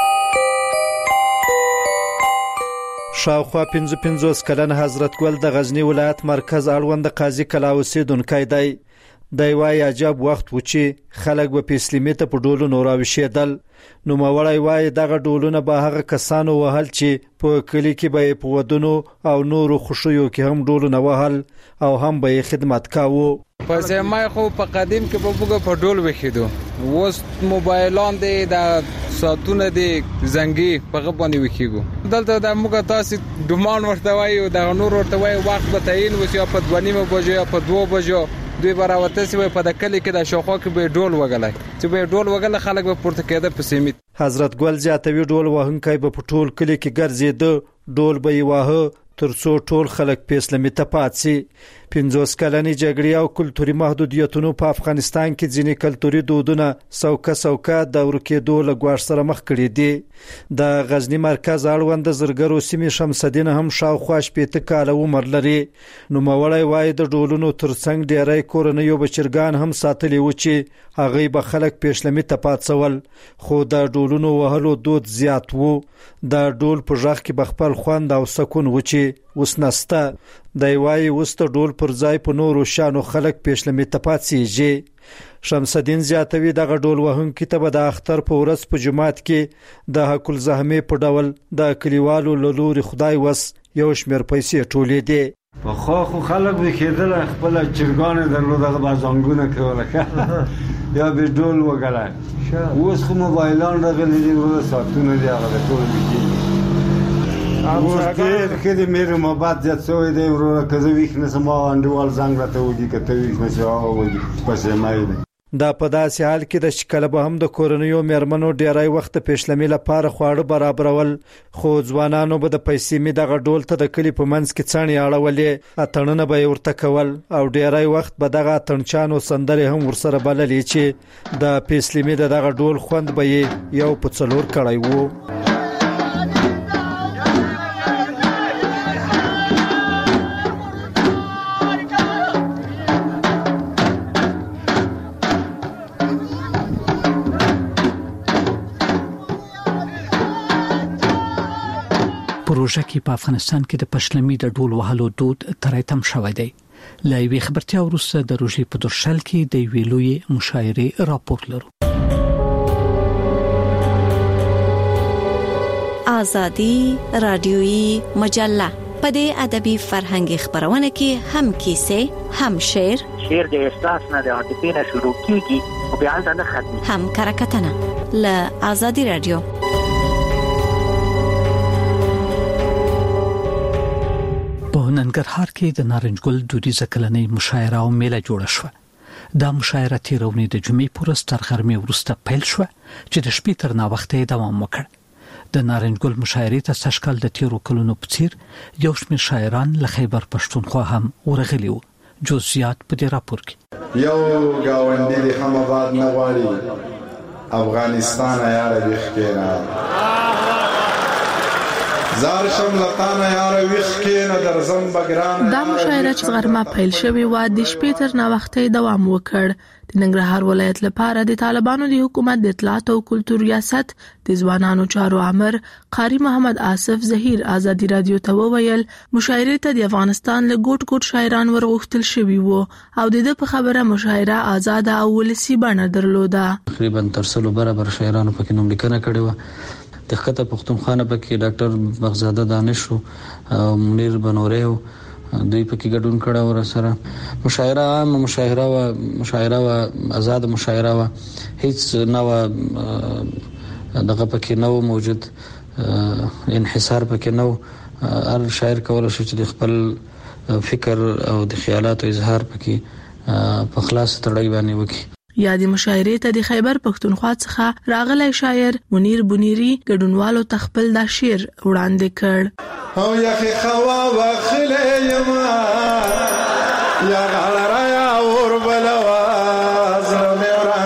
شاوخوا 55 کلن حضرت ګل د غزنی ولایت مرکز اړوند قاضي کلا اوسیدونکو دی. د وای عجب وخت و چې خلک به په اسلامي ته په ډولونو راوښیدل. نو مولای وای دغه ډولونه به هغه کسانو وهل چې په کلی کې به په ودونو او نورو خوشیو کې هم ډولونه وهل او هم به خدمت کاوه. په زمای خو په قدیم کې په بوګه په ډول وخیدو، اوس موبایلان دي د ساتونه دي زنګي په غبنې وکیګو. دلته د موږ تاسو ډومان ورته وای او د نور ورته وای وخت به تعین وسی په 2:30 بجو یا په 2 بجو دوی براوته سی په د کلی کې د شوخو کې به ډول وغلای چې به ډول وغله خلک به پورته کېده په سیمت. حضرت ګل زیاتوي ډول وهونکي به په ټول کلی کې ګرځیده، ډول به یې واه ترڅو ټول خلک په اسلامي ته پاتسي. 50 کلنې جګړې او کلتوري محدودیتونو په افغانستان کې ځینې کلتوري دودونه سوکه د ورکېدو له ګواښ سره مخ کړي دي. د غزنی مرکز اړوند زرګرو سیمې شمس الدین هم شاوخوا 80 کاله عمر لري. نو مولای وای د ډولونو ترڅنګ ډیری کورنیو بچرګان هم ساتلي و چې هغه به خلک په اسلامي ته پاتسول، خو د ډولونو وهلو دود زیات وو. د ډول په ژغ کې بخپل خوند او سکون و چې اوس نسته. د وای اوس د ډول پر ځای په نورو شانو خلک په اسلامي ته پاتسیږي. شمس الدین زیاتوي دغه ډول وهونکي ته به د اختر په ورځ په جماعت کې د حق الزحمه په ډول د کلیوالو له لوري خدای وس یو شمیر پیسې ټولې دي. په خو خلک به کېدل خپل چرګان درلوده بازانګونه کوله یا به ډول وګړای. اوس خو موبایلان راغلي دي ورو ساتونه دي هغه ټول دي. اوس کې د مېرو محبت زیات شوی دی ورو کزه ویښ نسم انډوال زنګ راته ودی کته ویښ نشو او ودی پسې مې دا په داسې حال کې د شکل به هم د کورنیو میرمنو ډیری وخت په اسلامي لپاره خواړه برابرول، خو ځوانانو به د پیسې می دغه ډول ته د کلی په منځ کې څڼې اړولې، اتڼونه به ورته کول او ډیری وخت به دغه اتڼچانو سندرې هم ورسره بللې چې د اسلامي دغه ډول خوند به یو په څلور کړی وو. پروژه کې په افغانستان کې د پښلمي د ډول وهلو دود ترایتم شوی دی. لا وی خبرتیا وروسته د روژې په درشل کې د ویلوی مشاعره راپور لرو. آزادی رادیویی مجله په دې ادبي فرهنګي خبرونه کې هم کیسې، هم شعر د احساس نه د عاطفې نه شروع کیږي او بیا ځنه ختمي، هم کرکټنه ل آزادی رادیو. په ننګرهار کې د نارنج ګل دودیزه کلنۍ مشاعره او میله جوړه شوه. دا مشاعره تیرونی د جمعې پورس تر غرمې وروسته پیل شوه چې د شپې تر ناوخته دوام وکړ. د نارنج ګل مشاعرې ته سشکل د تیرو کلونو په څیر یو شمېر شاعران له خیبر پښتونخوا هم ورغلي وو. جزئیات په دې راپور کې. یو گاونډي د هم آباد نه غواړي افغانستان یاره بخکینا زار شم لطانه یار ویخ کې نه درځم بګران. دا مشاعره چې غرمه پیل شوې و د شپې تر ناوختي دوام وکړ. د ننګرهار ولایت لپاره د طالبانو د حکومت د اطلاعات او کلتور ریاست د ځوانانو چارو امر قاری محمد آصف ظهیر آزادی رادیو ته وویل مشاعره ته د افغانستان له ګوټ ګوټ شاعران ورغښتل شوي وو او د دې په خبره مشاعره آزاد او ولسی بڼه درلوده. تقریبا تر سلو برابر شاعرانو پکې نوم لیکنه کړې و. د خطه پښتونخوا پکې ډاکټر بغزاده دانش او منیر بنوري دوی پکې ګډون کړه ور سره مشاعره عام مشاعره و آزاد مشاعره و هیڅ نو دغه پکې نو موجود انحصار پکې نو هر شاعر کولای شي چې خپل فکر او د خیالاتو اظهار پکې په خلاص تړای باندې وکړي. یا د مشاعره ته د خیبر پښتونخوا څخه راغلی شاعر منیر بنيري ګډونوالو تخپل دا شعر وړاندې کړ. او یخی خوا وخلی یما یا غلرا یا اور بلوا زلم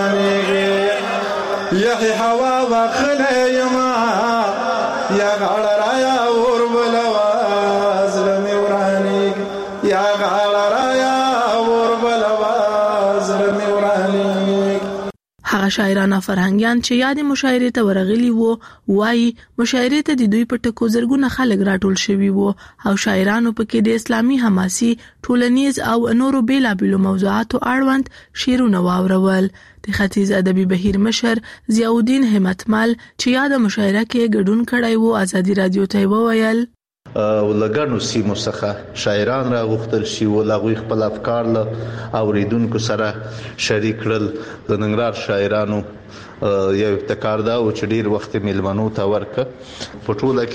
ورانیگی یخی خوا وخلی یما یا غلرا یا اور بلوا زلم ورانیگی یا غلرا یا اور بلوا زلم ورانیگی. هغه شاعران او فرهنګيان چې یاد مشاعره ته ورغلي وو وایي مشاعره ته د دوی په ټکو زرګونه خلک راټول شوي وو او شاعرانو پکې د اسلامي حماسي ټولنیز او نورو بیلابېلو موضوعاتو اړوند شعرونه واورول. د ختیځ ادبي بهیر مشر ضیاءالدین همتمل چې یاد مشاعره کې ګډون کړی وو آزادی رادیو ته وویل ولګانو سیمو څخه شاعران راغوښتل شي او لغوي خپل افکار له اوریدونکو سره شریک کړل. د ننګرهار شاعرانو یو ابتکار دا او چې ډیر وخت میلمنو ته ورکه په ټوله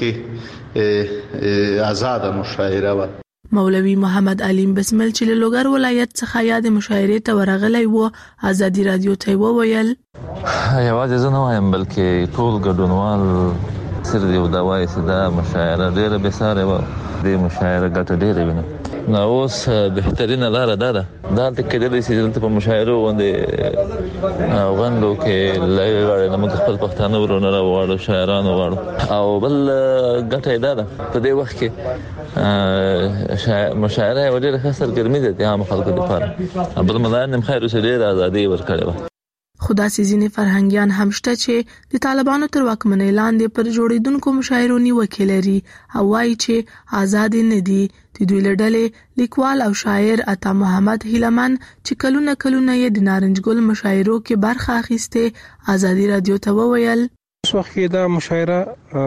کې آزاد مشاعره و. مولوی محمد علیم بسمل چې له لوګر ولایت څخه یاد مشاعره ته ورغلی وو آزادی رادیو ته وویل یوازې زه نه وایم بلکې ټول ګډونوال سر دی دا وایي چې دا مشاعره ډیره به ساره و د مشاعره ګټه ډیره ویني نو اوس بهترینه لار ده دا کېدلی چې په مشاعره باندې غونډو کې لږه موږ خپل پښتانه ورونه راوړو شاعران وړو او بل ګټه ده په دې وخت کې مشاعره ډیره خسر ګرمي ده عام خلکو لپاره بل ملایان خیر اوسه ډیره ازادي ورکړي. خدا سي ځینې فرهنګيان هم شته چې د طالبانو تر واکمنۍ لاندې پر جوړیدونکو مشاعرو نیوکه لري او وایي چې آزاد نه دي. د دوی لړلې لیکوال او شاعر عطا محمد هیلمن چې کلونه یې د نارنج ګل مشاعرو کې برخه اخیسته آزادی رادیو ته وویل اوس وخت کې دا مشاعره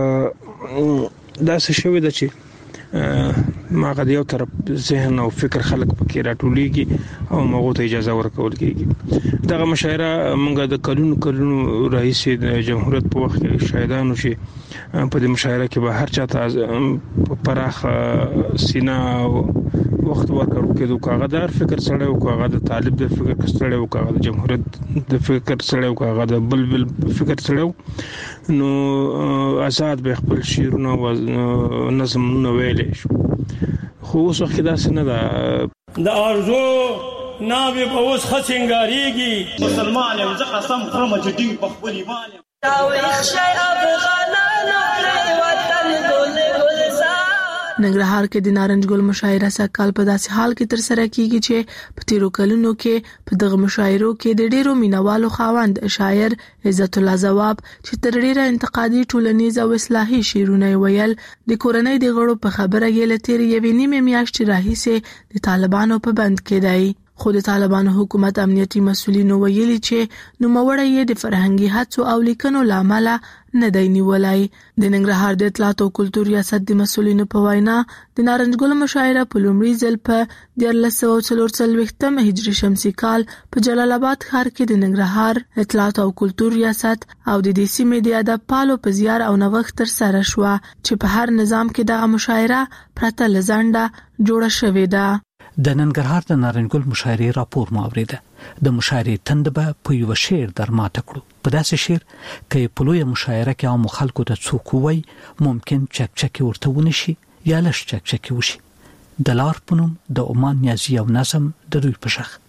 داسې شوې ده چې ماغه یو طرف ذهن او فکر خلق پکې راټولېږي او موږ ته اجازه ورکول کېږي. دغه مشاعره موږ د کلونو رئیس د جمهوریت په وخت کې شاهدانو شي په دې مشاعره کې به هر چاته پراخ سینا وخت ورکړو کې د کاغذدار فکر سره او کاغذ د طالب د فکر سره او کاغذ د جمهوریت د فکر سره او کاغذ د بل فکر سره نو آزاد به خپل شعرونه او نظمونه ویل شو. خو اوس وخت دا څنګه ده د ارزو ناوی په اوس خڅنګاریږي مسلمان یم زه قسم خورم چې ټینګ په خپل ایمان یم دا وښه افغانانو پرې وطن ګل ننګرهار کې د نارنج ګل مشاعره سکهال په داسې حال کې تر سره کیږي چې په تیرو کلونو کې په دغه مشاعرو کې د ډیرو مینوالو خاوند شاعر عزت الله زواب چې تر ډیره انتقادي ټولنیز او اصلاحي شعرونه ویل د کورنۍ د غړو په خبره یې لتیر یوې نیمه میاشتې راهیسې د طالبانو په بند کې دی. خو د طالبانو حکومت امنیتي مسؤلینو ویلي چې نوموړی یې د فرهنګي هڅو او لیکنو لامل نه دی نیولای. د ننګرهار د اطلاعات او کلتور ریاست د مسؤلینو په وینا د نارنج ګل مشاعره په لومړي ځل په 1440 هجري شمسي کال په جلال آباد ښار کې د ننګرهار اطلاعات او کلتور ریاست او د دې سیمې د ادب پالو په زیار او نوښت تر سره شو چې په هر نظام کې دغه مشاعره پرته لزنده جوړه شوې ده. د ننګرهار د نارنج ګل مشاعرې راپور مو اوریده. د مشاعرې تندبه په یو شعر درماته کړو. په داسې شعر کې په لوی مشاعره کې عام خلکو ته څوک وای ممکن چکچکی ورته ونشي یا لږ چکچکی وشي. د لار پونم د عمان نیازي او نظم د دوی په شخ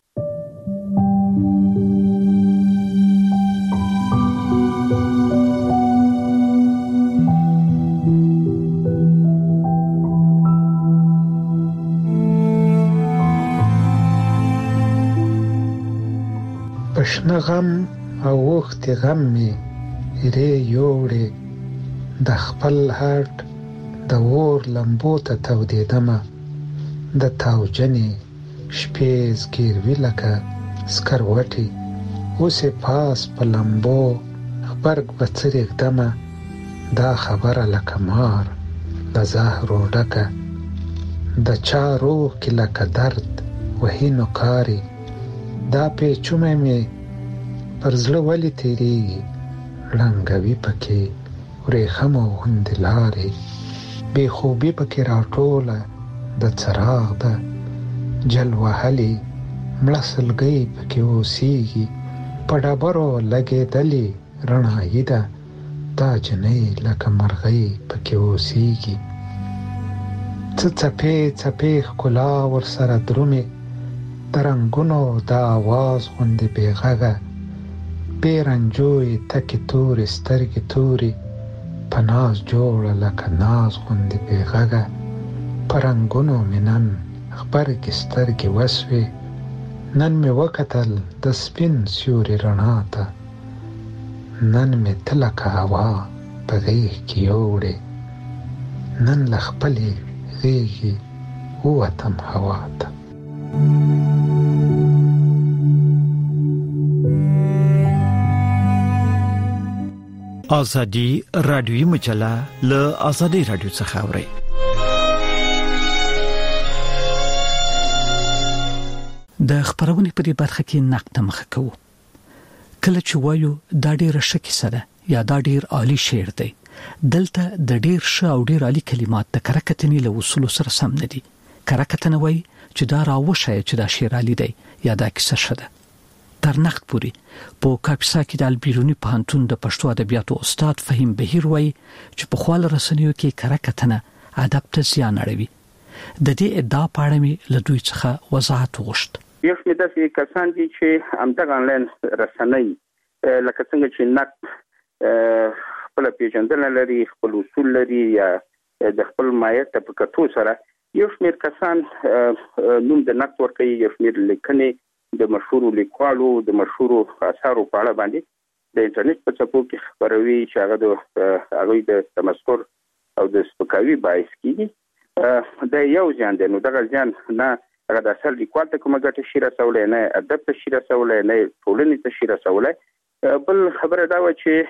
نه غم او وخت غم می ری یوړې د خپل هټ د ور لمبو ته تودېدم د تاوجنې شپې زګیروي لکه سکروټې اوسې پاس په لمبو غبرګ به څه رېږدمه دا خبره لکه مار د زهرو ډکه د چا روح کې لکه درد وهي نوکارې دا پیچومه مې پر زړه ولې تېرېږي ړنګوي پکې ورېښمو غوندې لارې بې خوبي پکې راټوله د څراغ ده جل وهلې مړه سلګۍ پکې اوسېږي په ډبرو لګېدلې رڼایي ده دا جنۍ لکه مرغۍ پکې اوسېږي څه څپې څپې ښکلا ورسره درومې د رنګونو د آواز غوندې بې غږه بې رنجوې تکې تورې سترګې تورې په ناز جوړه لکه ناز غوندې بې غږه په رنګونو مې نن غبرګې سترګې وسوې نن مې وکتل د سپین سیوري رڼا ته نن مې ته لکه هوا په غېږ کې یوړې نن له خپلې غېږې ووتم هوا ته ازادي رادیوي مجله له ازادي رادیو څخه اوري. د خبرونه په دې برخه کې نقد مخه کوو. کله چې وایو دا ډېر ښه کیسه ده یا دا ډېر عالی شعر دی دلته د ډېر ښه او ډېر عالی کلمات د کرکټنې له اصول سره سم نه دي. کرکټنه وایي چې دا راوښه چې دا شعر عالی دی یا دا کیسه ښه ده. تر نقد پوري په کاپیسا کې د البیرونی پوهنتون د پښتو ادبیاتو استاد فهیم بهیر وایي چې په خپل رسنیو کې کرکټنه ادب ته زیان اړوي. د دې ادعا په اړه مې له دوی څخه وضاحت وغوښت. یو شمېر داسې کسان دي چې همدغه آنلاین رسنۍ لکه څنګه چې نقد خپل پیژندنه لري خپل اصول لري یا د خپل مایه ته په کتو سره یو شمېر کسان نوم د نقد ورکوي یو شمېر لیکنې د مشهورو لیکوالو د مشهورو اثارو په اړه باندې د انټرنیټ په څپو کې خبروي چې هغه د تمسخر او د سپکاوي باعث کیږي. دا یو ځان دی. نو دغه ځان نه هغه د اثر لیکوال ته کومه ګټه شي رسولی نه ادب ته شي رسولی نه ټولنې ته شي رسولی. بل خبره دا وه چې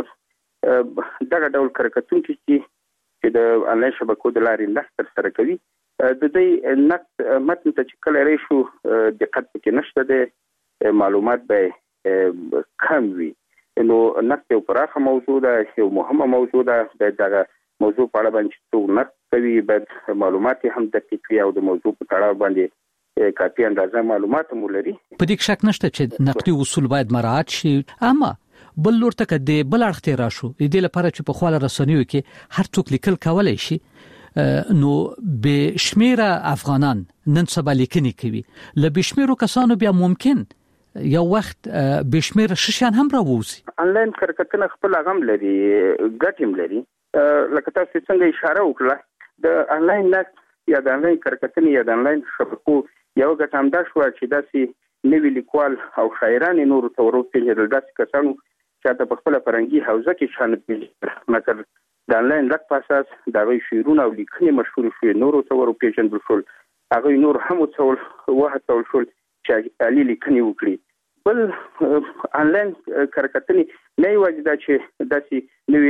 دغه ډول کرکټونکي چې د آنلاین شبکو د لارې نقد ترسره کوي د دې نقد متن ته چې کله راشو دقت پکې نشته دی معلومات به کم وي. نو نقد یو پراخه موضوع ده یو مهمه موضوع ده دغه موضوع په اړه باندې څو نقد کوي باید معلومات هم دقیق وي او د موضوع په تړاو باندې کافي اندازه معلومات مو لري. په دې شک نشته چې نقدي اصول باید مراعات شي. اما بل لور ته کده بل اړخ ته راشو د دې لپاره چې په خپل رسنیو کې هر څوک لیکل کولای شي نو به شمیره افغانان نن سبا لیکنې کوي ل به شمیرو کسانو بیا ممکن یو وخت به شمیره ششان هم راوځي. آنلاین کرکټونه خپل غم لري ګټم لري. لکه تاسو څنګه اشاره وکړه د آنلاین نقد یا د آنلاین کرکټنې یا د آنلاین شبکو یو ګټه هم دا شو چې داسې نوی لیکوال او شاعران نور تورو پیژندل داسې کسانو چې په خپل فرنګي حوزه کې شان مګر د آنلاین نقد په اساس دا وی شعرونه او لیکنې مشهور شوې نور تورو پیژندل شول هغه نور هم څول وهڅول شول چې علي لیکنې وکړي. بل آنلاین کرکټنې نه یوازې دا چې داسې نوی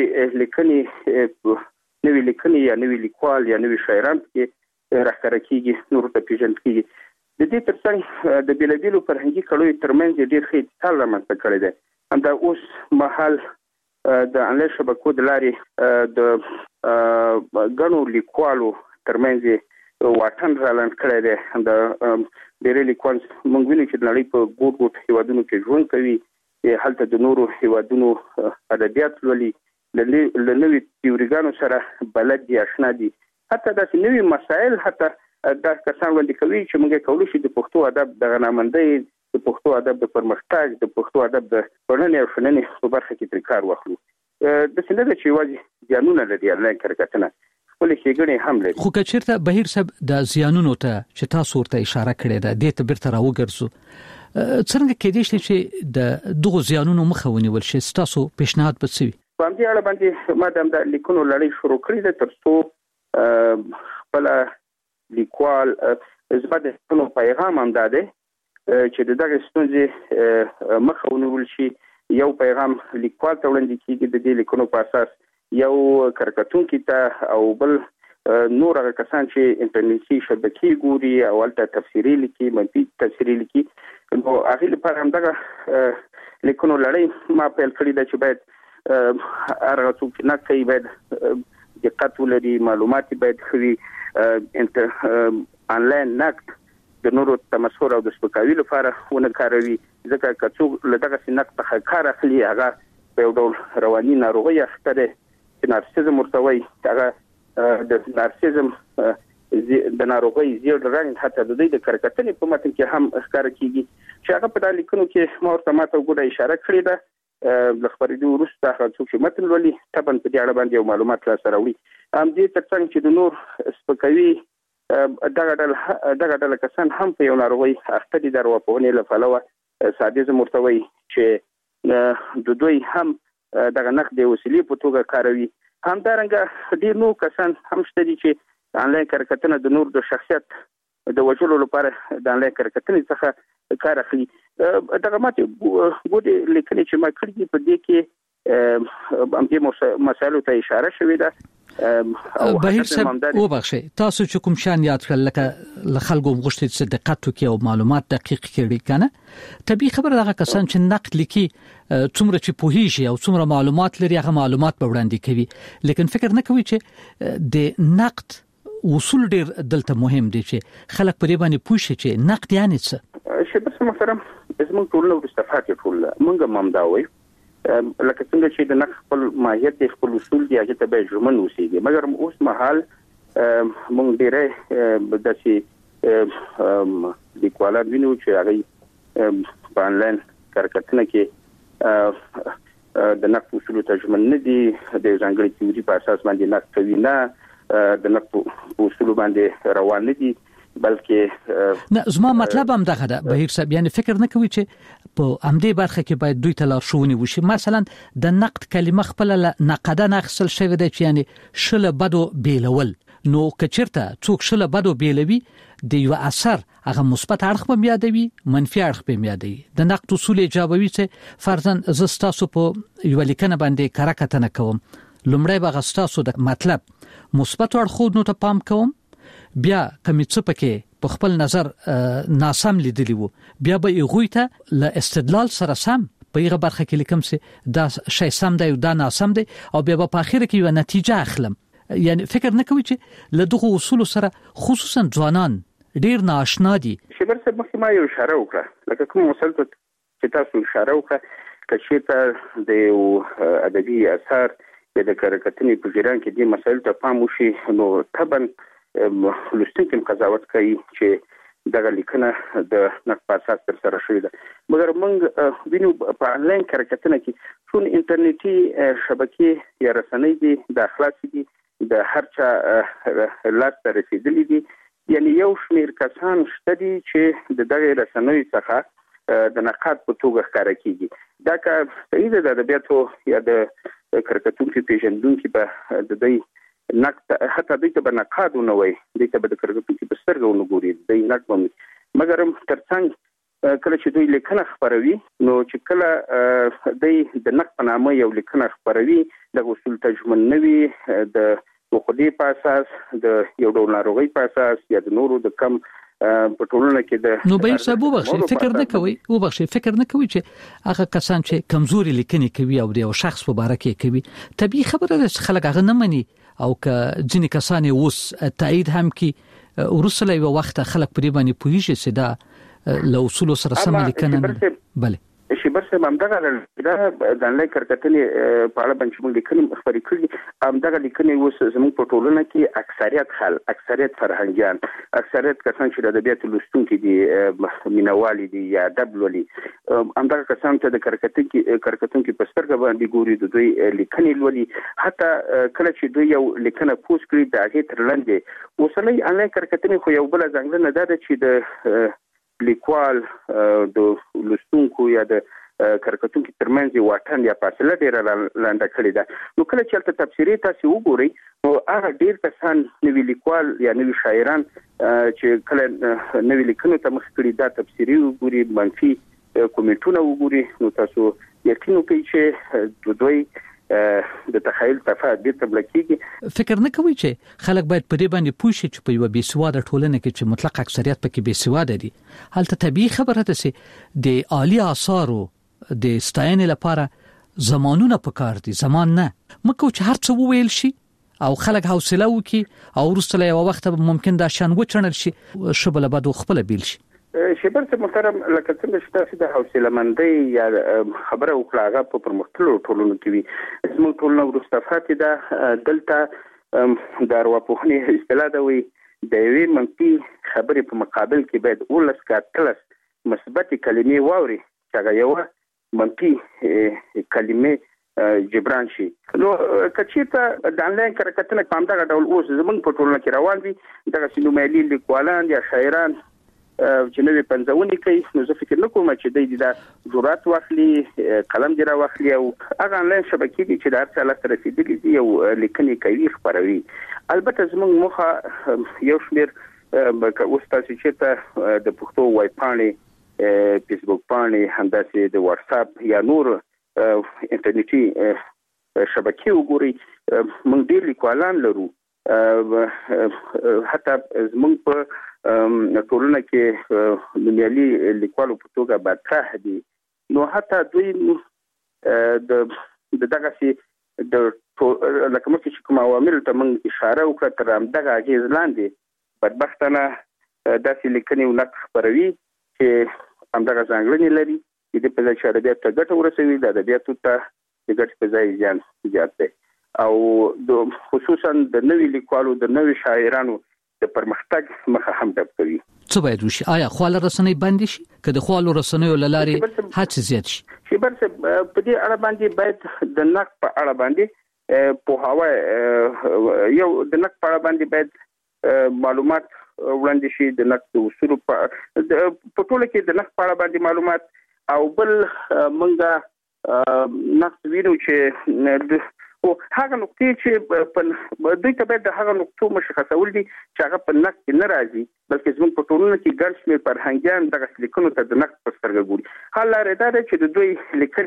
لیکنې یا نوی لیکوال یا نوی شاعران کې راښکاره کیږي نور ته پیژندل کیږي. د دې ترڅنګ د بیلابیلو فرهنګي کړیو ترمنځ ډېر ښه اتصال رامنځته کړی دی. همدا اوس مهال د آنلاین شبکو د لارې د ګڼو لیکوالو ترمنځ واټن رالنډ کړی دی. د ډېری لیکوال موږ وینو چې د نړۍ په ګوټ ګوټ هیوادونو کې ژوند کوي هلته د نورو هیوادونو ادبیات لولي له نوي تیوريګانو سره بلد دي آشنا دي حتی داسې نوي مسایل حتی دا کسان وړاندې کوي چې موږ کولی شو د پښتو ادب د غنامندۍ د پښتو ادب د پرمختګ د پښتو ادب د پرنې او شننې په برخه کې تر کار واخلو. د څنګه چې واځي ځانونه لري آنلاین کرکټنه خپل ښېګڼې هم لري. خو کچیرته بهیر صاحب د زیانونو ته چې تاسو ورته اشاره کړې ده د ته بیرته راوګرځو څنګه کېدې شي چې د دغه زیانونو مخه ونیول شي؟ تاسو پیشنهاد بسوي په دې اړه باندې ما د لیکونو لړۍ شروع کړې ده ترڅو خپل لیکوال زما د خپل پیغام هم ده چې دغه ستونزې مخه ونیول شي. یو پیغام لیکوال ته وړاندې کیږي د دې لیکونو په اساس، یو کارکتونکو ته او بل نور هغه کسان چې انټرنیټي شبکې ګوري او البته تفسیری لیکي، منفي تفسیری لیکي، نو هغه لپاره هم دغه لیکونو لړۍ ما پیل کړې ده چې باید هغه څوک نه کوي باید دقت ولري، معلومات باید خوي، انلاین نقد د نورو تمسخر او د سپکاوي لپاره ونه کاروي، ځکه که څوک له دغه نقد څخه کار اخلي هغه په یو ډول رواني ناروغي اخته ده چې نارسیزم ورته وایي. هغه د نارسیزم د ناروغي زیات رنګ حتی د دې د کارکتنې په متن کې هم ښکار کیږي چې هغه په دې لیکونو کې مورته ماته وګړه اشاره کړې ده. د خبرېدو وروسته هغه څوک چې متن ولي طبعا په دې اړه باندې یو معلومات لا سره وړي. هم دې ترڅنګ چې د نور سپکوي دغه ډول کسان هم په یو ناروغي اخته دي د ارواپوهنې له پلوه سادیزم ورته وایي چې د دوی هم دغه نقد وسیلې په توګه کاروي. همدارنګه ډېر نور کسان هم شته دي چې انلاین کارکتنه د نور د شخصیت د وجلو لپاره د انلاین کارکتنې څخه کار اخلي. دغه ماته ګوډې لیکنې چې ما کړې په دې کې هم دې مسایلو ته اشاره شوې ده. بهیر صاحب وبخښئ، تاسو چې کوم شان یاد کړل لکه خلکو غوښتي چې دقت وکړي او معلومات دقیق کړي کنه طبيعي خبره هغه کسان چې نقد لیکي څومره چې پوهیږي او څومره معلومات لري هغه معلومات په وړاندې کوي، لیکن فکر نه کوي چې د نقد اصول ډېر دلته مهم دي چې خلک په دې باندې پوه شي چې نقد یعنی څه. شبر محترم زموږ ټول نو استفاده ټول مونږ ممداوي لکه څنګه چې د نقد خپل ماهیت خپل اصول دي هغه ته به ژمن اوسېږي، مګر اوس مهال مونږ ډېر داسې لیکوالان وینو چې هغه په انلاین کارکتنه کې د نقد اصول ته ژمن نه دي، د ځانګړي تیوري په اساس باندې نقد کوي، نه د نقد اصول باندې روان نه دي، بلکې نه زما مطلب هم دغه ده بهیر صاحب، یعنی فکر نه کوي چې په همدې برخه کې باید دوی ته لارښوونې وشي. مثلا د نقد کلمه خپل نقدا ناخصل شوی دی چې یعنی شله بدو بیلول، نو کچرته څوک شله بدو بیلوي د یو اثر هغه مثبت اړخ په یادوي، منفي اړخ په یادوي. د نقد اصول ایجابوي چې فرضاً زستاسو په یو لیکنه باندې کارکتنه کوم، لومړی به غستاسو د مطلب مثبت اړخونو ته پام کوم، بیا کوم څه پکې په خپل نظر ناسم لیدلی وو بیا به یې ته له استدلال سره سم په یغه برخه کې لیکم چې دا شی سم دی او دا ناسم دی او بیا په اخر کې یو نتیجه اخلم. یعنی فکر نه کوي چې له دغه اصول سره خصوصا ځوانان ډیر ناشنا دي. شبر صاحب مخکې ما یو اشاره وکړه لکه کوم مسل ته چې تاسو اشاره وکړه چې ته د یو ادبي اثر د کارکتنې په جریان کې د مسایلو ته پام وشي، نو طبعا لوستونکي قضاوت کوي چې دغه لیکنه د نقد په اساس تر سره شوې ده. مګر موږ وینو په انلاین کارکتنه کې ټول انټرنیټي شبکې یا رسنۍ دي د اخلاص دي د هر چا لاس ته رسیدلې دي، یعنی یو شمیر کسان شته دي چې دغه رسنۍ څخه د نقاد په توګه ښکاره کیږي. دا که صحیح ده د ادبیاتو یا د کارکتونکو پیژندونکو په د دې نقد حتی دوی ته به نقاد ونه وي، دوی ته به د کارکتونکو په سترګه ونه ګوري، دوی نقد ومني. مګر ترڅنګ کله چې دوی لیکنه خبروي نو چې کله دوی د نقد په نامه یو لیکنه خبروي د اصول تجمن نوي د وقودي په اساس د یو ډول ناروغي په اساس یا د نورو د کم په ټولنه کې د نو به سبب وبخښي فکر نه کوي فکر نه کوي چې هغه کسان چې کمزوري لیکنې کوي او د یو شخص په اړه کې کوي طبيعي خبره ده چې خلک هغه نه مني او که ځینې کسان اوس تایید هم کی ورسله یو وخت خلک پرې باندې پوهیږي چې دا له اصول سره سم لیکنه بله شي برسه همدغه د انلاین کارکتنې په اړه باندې موږ لیکنې خبرې کړې همدغه لیکنې اوس زموږ په ټولنه کې اکثریت فرهنګیان اکثریت کسان چې د ادبیاتو لوستونکي دي مینوالي دي یا ادب لولي همدغه کسان ته د کارکتونکو په سترګه باندې ګوري د دوی لیکنې لولي حتی کله چې دوی یو لیکنه پوسټ کړي د هغه تر لاندې اوسنۍ انلاین کارکتنې خو یو بل ځانګړنه ده چې د لیکوال د لوستونکو یا د کارکتونکو ترمنځ واټن یا فاصله ډیره لنډه کړې ده. نو کله چې تفسیری تاسو وګورئ نو هغه ډیر کسان نوی لیکوال یا نوی شاعران چې کله نوی لیکنو ته مخ کړي دا تفسیری وګوري منفي کومنټونه وګوري نو تاسو یقین وکړئ چې دوی د تخیل تفاعل د تبلیغي فکر نه کوي چې خلک باید په دې باندې پوه شي چې په یو بیسواده ټولنه کې چې مطلق اکثریت پکې بیسواده دي هلته طبيعي خبره ده چې د عالی آثارو د ستاینې لپاره زمانونه پکار دي زمان نه مکو چې هر څه وویل شي او خلک حوصله وکي او ورسره یو وخت ممکن دا شان وچنل شي شبل بده خپل بیل شي. شبر څه محترم لکه څنګه چې تاسو د حوصله مندۍ یا خبره وکړه هغه په پرمختللو ټولنو کې وي زموږ ټولنه ورستفاده ده دلته د ارواپوهنې اصطلاح ده وي د یوې منفي خبرې په مقابل کې باید ولس کاتلس مثبت کلمې واوري چې هغه یو منفي کلمې جبران شي. نو کچېته د انلاین کرکټنه کوم دا ډول اوس زموږ په ټولنه کې روان دي دغه سینومایلی لیکوالان یا شاعران چې نوې پنځونی کوي نو زه فکر نه کوم چې دا جرأت واخلي قلم جره واخلي او هغه انلاین شبکې دي چې د هر څه لاس رسیدلي دي او لیکنې کوي خبروي. البته زموږ مخه یو شمېر اوس تاسو چې ته د پښتو وای پاڼې فیسبوک پاڼې همداسې د واتس اپ یا نور انټرنیټي شبکې وګورئ موږ ډېر لیکوالان لرو حتی زموږ په ټولنه کې نومیالي لیکوالو په توګه باطرح دي نو حتی دوی د دغه سي د لکه مخکې چې کوم عوامل ته موږ اشاره وکړه تر همدغه اغېز لاندې بدبختانه داسې لیکنې ونقد خپروي چې همدغه ځانګړنې لري چې د په ځای چې ادبیات ته ګټه ورسوي د ادبیاتو ته د ګټې په ځای زیان زیات دی او د خصوصا د نوي لیکوالو د نوي شاعرانو د پرمختګ مخه هم ډب کوي. څه باید وشي؟ آیا خواله رسنۍ بند شي؟ که د خواله رسنیو لارې هڅې زیات شي؟ چې بل څه په دې اړه باندې باید د نقد په اړه باندې په هوا یو د نقد په اړه باندې باید معلومات وړاندې شي د نقد اصول په ټوله کې د نقد په اړه باندې معلومات او بل منګه نقد وینو چې او هغه نقطې چې دوی ته باید د هغه نقطو مشخصول دي چې هغه په نقد نه راځي بلکې زموږ په ټولنه کې ګڼ شمېر فرهنګیان دغه لیکنو ته د نقد په سترګه ګوري. حال لري دا چې د دوی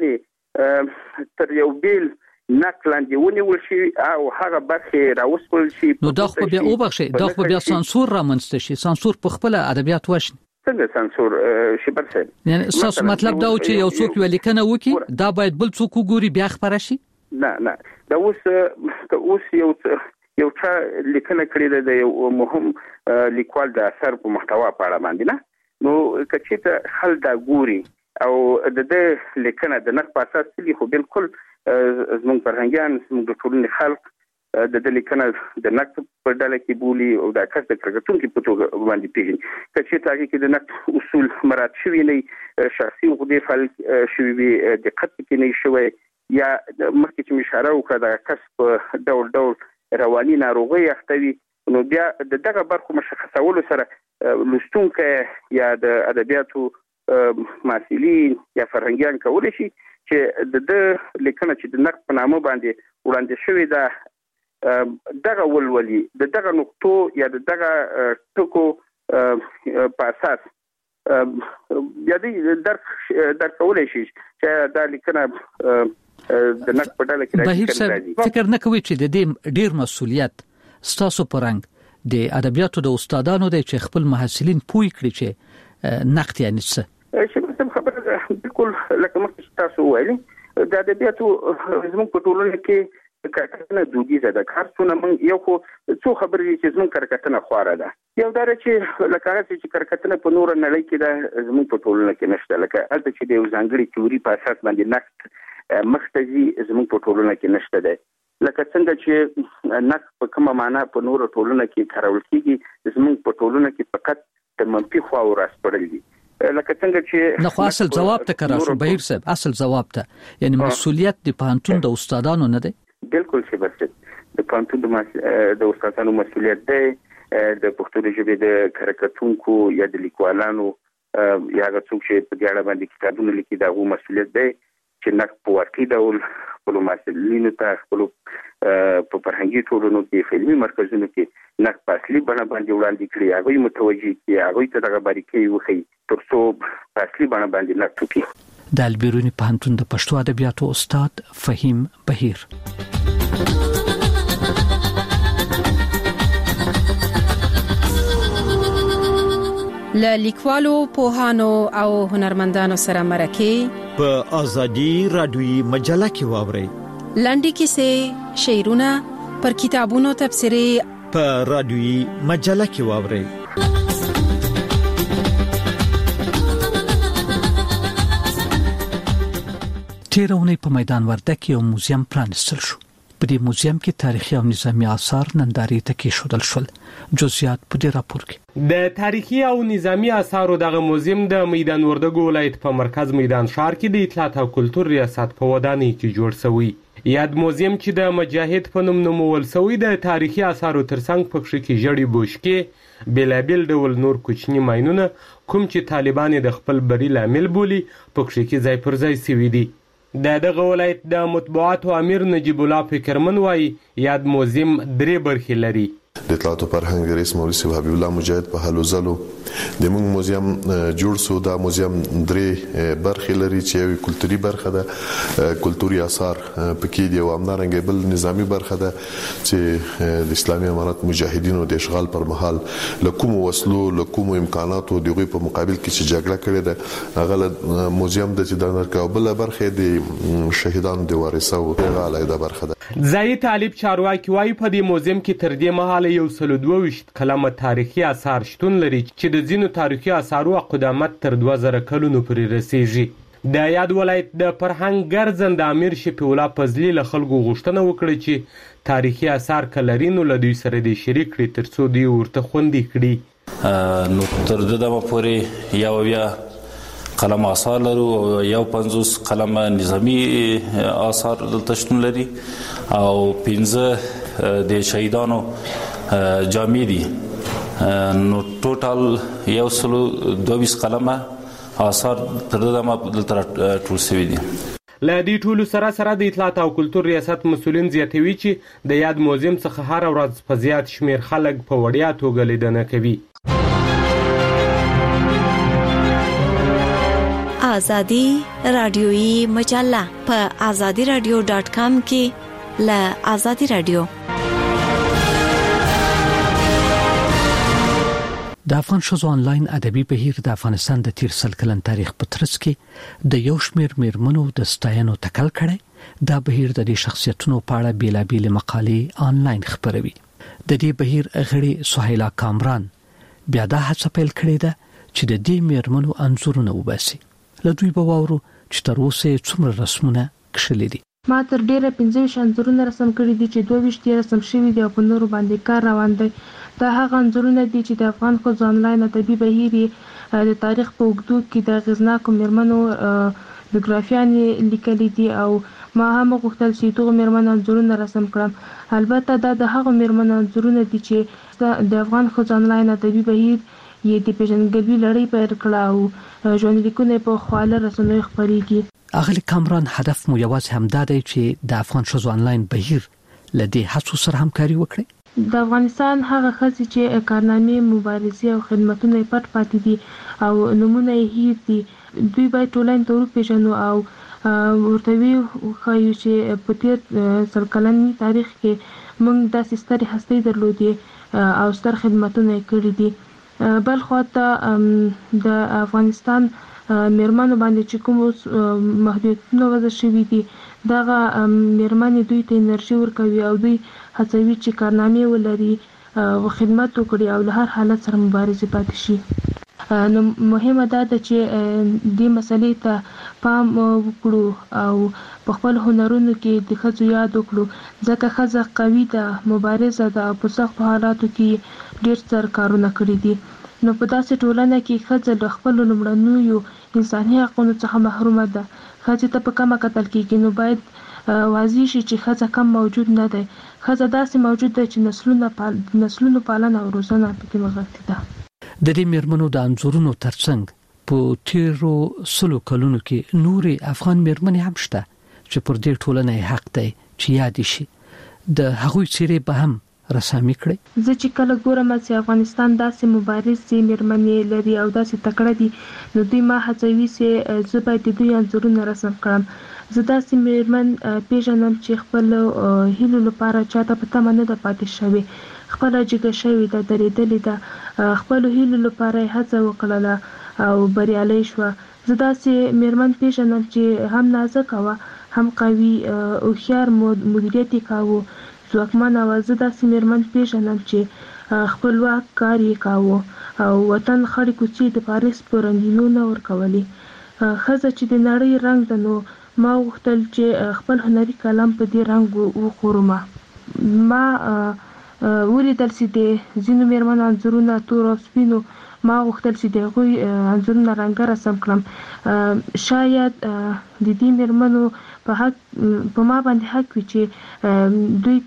لیکنې تر یو بیل نقد لاندې ونیول شي او هغه برخه راوستل شي نو دا خو بیا وبخښي دا خو بیا سانسور رامنځته شي سانسور په خپل ادبیات وشي څنګه سانسور شي برسه یعنی اساس مطلب دا چې یو څوک یو لیکنه وکي دا باید بل څوک وګوري بیا خبره شي نه دا اوس یو څه لیکنه کړې ده یو مهم لیکوال د اثر په محتوا په اړه باندې نه نو کچې ته خل دا ګوري او د دې لیکنه د نقد په اساس کې خو بالکل زموږ فرهنګیان زموږ ټولنې خلک د دې لیکنه د نقد په ډله کې بولی او د کس د کرکټونکو په توګه باندې پیژني کچې ته کې د نقد اصول مراعات شوي نه شخصي غوډې فعال شوي دقت کې نه شوي یا مخکې چې اشاره وکړه د کس په ډول رواني ناروغي اختوي نو بیا دغه برخو مشخصولو سره لوستونکو یا د ادبیاتو مسؤلین یا فرهنګیان کولای شي چې د لیکنه چې د نقد په نامه باندې وړاندې شوی دا دغه ولولي دغه نقطو یا دغه ټکو په اساس بیا دې در کولای شي چې دا لیکنه د نقد په ډله کې راځي. فکر نه کوي چې د دې ډیر مسؤلیت ستاسو پرنګ د ادبیاتو د استادانو دی چې خپل محصلین پوي کړي چې نقد یعنی څه چې خبره بالکل لکه مخکې تاسو وایي د ادبیاتو زموږ په ټولنه کې کرکټنه دودیزه ده کارونه من یو خو څو خبرې چې زموږ کرکټنه خواره ده یو دا چې لکه هغه چې کرکټنه په نور نړۍ کې ده زموږ په ټولنه کې نشته لکه البته چې د ځانګړي تیوري په اساس باندې نقد مختزي زموږ په ټولنه کې نشته ده لکه څنګه چې نقد په کومه معنا په نور ټولنه کې کارول کیږي زموږ په ټولنه کې فقط د منفي خواو راسپړل دي لکه څنګه چې نو اصل جواب ته کراشو بهیر صاحب اصل جواب ته یعنی مسؤلیت د پانتون د استادانو نه دی بالکل چې بس د پانتون د استادانو مسؤلیت دی د پښتو ژبې د کرکټونکو یا د لیکوالانو یا څوک چې په دې اړه باندې کتابونه لیکي دا غو مسؤلیت دی چې نقد په واقعي ډول خپل مسؤلینو ته خپل په فرهنګي ټولنو کې فلمي مرکزونو کې نقد په اصلي بڼه باندې وړاندې کړي هغه متوجي کې هغه ته دغه باریکي وخی ترڅو په اصلي بڼه باندې نقد وکړي. د البیرونی پوهنتون د پښتو ادبیاتو استاد فهیم بهیر. له لیکوالو پوهانو او هنرمندانو سره مرکه په ازادي رادیوي مجله کې واوري. لنډي کیسې، شعرونه، پر کتابونو تبصرې په رادیوي مجله کې واوري. تیرونه په میدان وردګ کې یو موزیم پرانستل شو. په دې موزیم کې تاریخي او نظامی آثار نندارې ته کېښودل شول. جزئیات په دې راپور کې. د تاریخي او نظامی آثارو دغه موزیم د میدان وردګ ولایت په مرکز میدان ښار کې د اطلاعات او کلتور ریاست په ودانۍ کې جوړ شوی. یاد موزیم چې د مجاهد په نوم نومول شوی د تاریخي آثارو ترڅنګ پکې کې جړې بوشکې بیلابل ډول نور کوچني ماینونه کوم چې طالبان د خپل بری لامل بولي پکې کې ځای پر ځای شوي دي. دغه ولایت د مطبوعاتو امیر نجیب الله فکرمن وایي یاد موزیم 3 برخې لري. د اطلاعات او فرهنګ رئیس مولوي حبیب الله مجاهد په هلو ځلو د موږ موزیم جوړ شو. دا موزیم 3 برخې لري چې یو کلتوري برخه ده، کلتوري آثار پکې دی، او همدارنګه بل نظامی برخه ده چې د اسلامي امارات مجاهدینو د اشغال پر مهال لکوم وسلو لکوم امکاناتو دغه په مقابل کې چې جګړه کړې ده هغه موزیم د چې د نرکابل برخه د شهیدانو د وارثو هغه علیده برخه ده. زاهد طالب چارواکي وايي په دې موزیم کې تر دې مهاله 122 کلمه تاریخي آثار شتون لري چې د ځینو تاریخي آثارو قدامت تر 2000 کلونو پورې رسیږي. د یاد ولایت د فرهنګ ګرځنده امیر شفیع الله فضلي له خلکو غوښتنه وکړه چې تاریخي آثار کلرینو له دوی سره د شریک کړي ترڅو دوی ورته خوندي کړي. نو تر دغه پورې یو بیا قلم آثار لرو او 50 قلم نظامی آثار دلته شتون لري او 15 د شهیدانو جامع دي. نو ټوټال 122 قلمه آثار تر دغه دلته ټول شوي دي. له دې ټولو سره د اطلاعات او کلتور ریاست مسؤلین زیاتوي چې د یاد موزیم څخه هر ورځ په زیات شمیر خلک په وړیا توګه لیدنه کوي. آزادی رادیویی مجله په azadiradio.com کې له آزادی رادیو. د افغان ښځو انلاین ادبي بهیر د افغانستان د تیر سل کلن تاریخ په ترڅ کې د یو شمېر میرمنو د ستاینو تکل کړي. دا بهیر د دې شخصیتونو په اړه بیلابېل مقالې انلاین خپروي. د دې بهیر غړي سهیلا کامران بیا دا هڅه پیل کړې ده چې د دې میرمنو انځورونه وباسي. له دوی به واورو چې تر اوسه څومره رسمونه کښلي دي. ما تر ډیره 15 انځورونه رسم کړي دي چې 22 رسم شوي دي او په نورو باندې کار روان دی. دا هغه انځورونه دي چې د افغان ښځو انلاین ادبي بهیر د تاریخ په اوږدو کې د اغیزناکو میرمنو بیوګرافیانې لیکلي دي او ما هم غوښتل چې دغه میرمنو انځورونه رسم کړم. البته دا د هغه میرمنو انځورونه دي چې د افغان ښځو انلاین ادبي بهیر یې د پیژندګلوي لړۍ پیل کړه او ژوندلیکونه په خواله رسنیو خپرېږي. اغلی کامران هدف مو یوازې همدا دی چې د افغان ښځو انلاین بهیر له دې هڅو سره همکاري وکړي. د افغانستان هغه ښځې چې کارنامې مبارزې او خدمتونه یې پټ پاتې دي او نمونه یې هیر دي دوی باید ټولنې ته وپېژنو او ورته وښایو چې په تېر سل کلني تاریخ کې موږ داسې سترې هستۍ درلودې او ستر خدمتونه یې کړي دي. بل خواته د افغانستان میرمنو باندې چې کوم محدودیتونه وضع شوي دي دغه میرمنې دوی ته انرژي ورکوي او دوی هڅوي چې کارنامې ولري او خدمت وکړي او له هر حالت سره مبارزه پاتې شي. نو مهمه ده چې دې مسلې ته پام وکړو او په خپل هنرونو کې د ښځو یاد وکړو ځکه ښځه قوي ده، مبارزه ده او په سختو حالاتو کې ډېر ستر کارونه کړي دي. نو په داسې ټولنه کې ښځه له خپلو لومړنیو انساني حقونو څخه محرومه ده. ښځې ته په کمه کتل کېږي. نو باید واضح شي چې ښځه کم موجود نه دی. ښځه داسې موجود دی چې نسلونو پالنه او روزنه پکې نغښتې ده. د دې میرمنو د انځورونو ترڅنګ په تیرو سلو کلونو کې نوري افغان میرمنې هم شته چې پر دې ټولنې حق دی چې یاد شي د هغوی چیرې به هم رسامي کړي. زه چې کله ګورم چې افغانستان داسې مبارزې میرمنې لري او داسې تکړه دي نو دوی ما هڅوي چې زه باید د دوی انځورونه رسم کړم. زه داسې میرمن پیژنم چې خپل هیلو لپاره چاته په تمه نه ده پاتې شوې، خپله جګه شوې ده، درېدلې ده، خپلو هیلو لپاره یې هڅه وکړله او بریالی شوه. زه داسې میرمن پیژنم چې هم نازکه وه، هم قوي، هوښیار مدیریت یې کاوه، ځواکمنه وه. زه داسې میرمن پیژنم چې خپلواک کار یې کاوه او وطن خړې کوڅې د پاریس په رنګینو نه ورکولې. ښځه چې د نړۍ رنګ ده نو ما غوښتل چې خپل هنري کلام په دې رنګ وخورم. ما ولیدل چې د ځینو میرمنو انځورونه تور او سپینو، ما غوښتل چې د هغوی انځورونه رنګه رسم کړم. شاید د دې میرمنو په ما باندې حق وي چې دوی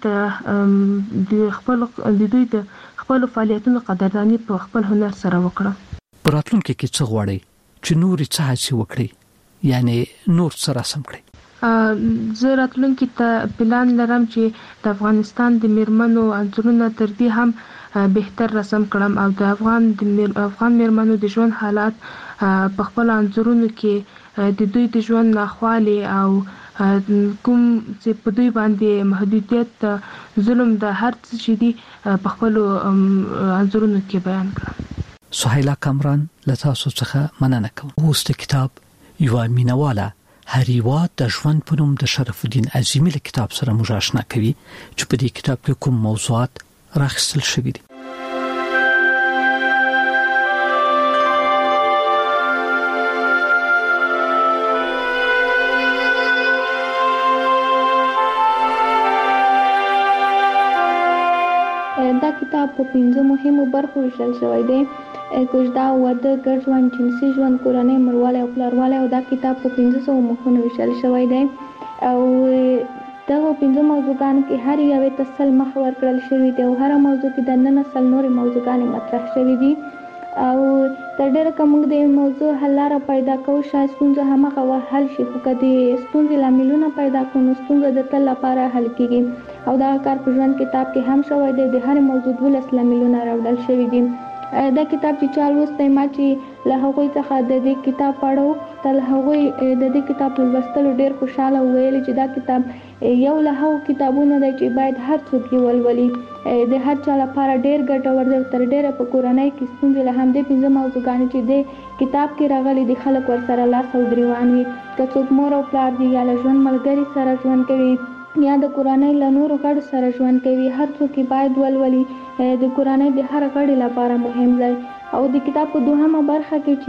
د خپلو فعالیتونو قدرداني په خپل هنر سره وکړم. په راتلونکي کې څه غواړئ چې نورې څه هڅې وکړي، یعنی نور څه رسم کړي؟ زه راتلونکي ته پلان لرم چې د افغانستان د میرمنو انځورونه تر دې هم بهتر رسم کړم او د افغان میرمنو د ژوند حالات په خپل انځورونو کې د دوی د ژوند ناخوالې او کوم چې په دوی باندې محدودیت، ظلم، د هر څه چې دي په خپلو انځورونو کې بیان کړم. سهیلا کامران له تاسو څخه مننه کوم. اوس د کتاب یوه مینواله هریواد د ژوند په نوم د شرف الدین عظیمی له کتاب سره موږ آشنا کوي چې په دې کتاب کې کوم موضوعات راخیستل شوي دي. دا کتاب په 5 مهمو برخو ویشل شوی دی: کوژده، واده، ګډ ژوند، جنسي ژوند، کورنۍ، مروالی او پلاروالی. او دا کتاب په 500 مخونو ویشل شوی دی او دغه 5 موضوعګانو کې هر یوې ته 100 مخ ورکړل شوي دي او هر موضوع کې د 19 نورې موضوعګانې مطرح شوي دي. او تر ډېره که موږ د موضوع حل لاره پیدا کوو شاید ستونزه همغه حل شي، خو که د ستونزې لاملونه پیدا کړو نو ستونزه د تل لپاره حل کیږي. او دا کار په ژوند کتاب کې هم شوی دی. د هرې موضوع 12 لاملونه راوړل شوي دي. دا کتاب چې چا لوستی، ما چې له هغوی څخه د دې کتاب په اړه وپوښتل، هغوی د دې کتاب په لوستلو ډېر خوشحاله وویل چې دا کتاب یو له هغو کتابونو دی چې باید هر څوک یې ولولي. د هر چا لپاره ډېر ګټور دی. تر ډېره په کورنۍ کې ستونزې له همدې 5 موضوعګانې چې د کتاب کې راغلي دي خلک ورسره لاس او ګریوان وي. که څوک مور او پلار دي یا له ژوند ملګري سره ژوند کوي یا د کورنۍ له نورو غړو سره ژوند کوي، هر څوک باید ولولي. د کورنۍ د هر غړي لپاره مهم دی. او د کتاب په 2مه برخه کې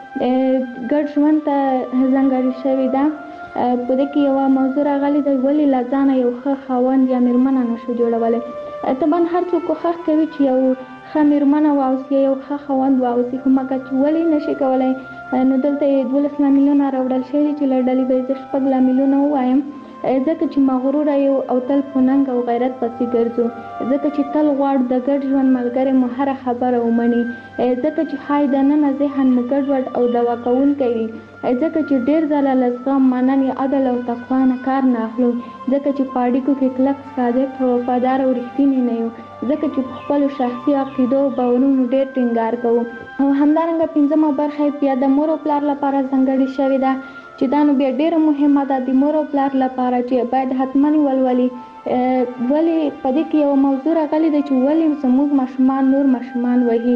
چې ګډ ژوند ته ځانګړې شوې ده، په دې کې یوه موضوع راغلې ده: ولې له ځانه یو ښه خاوند یا میرمنه نشو جوړولی. طبعا هر څوک کوښښ کوي چې یو ښه میرمنه واوسي، یو ښه خاوند واوسي، خو مګر چې ولې نشي کولی نو دلته یې 12 لاملونه راوړل شوي چې له ډلې به یې 6 لاملونه ووایم. ځکه چې مغروره یو او تل په ننګ او غیرت پسې ګرځو، ځکه چې تل غواړو د ګډ ژوند ملګری مو هره خبره ومني، ځکه چې ښایي دننه ذهن مو ګډوډ او دوا کوونکی وي، ځکه چې ډېر ځله له زغم، مننې، عدل او تقوا نه کار نه اخلو، ځکه چې په اړیکو کې کلک، صادق، وفادار او رښتینی نه یو، ځکه چې په خپلو شخصي عقیدو او باورونو ډېر ټینګار کوو. او همدارنګه 5مه برخه بیا د مور او پلار لپاره ځانګړې شوې ده چې دا نو بیا ډېره مهمه ده د مور او پلار لپاره چې باید حتما ولولي. ولې په دې کې یو موضوع راغلی دی چې ولې زموږ ماشومان نور ماشومان وهي.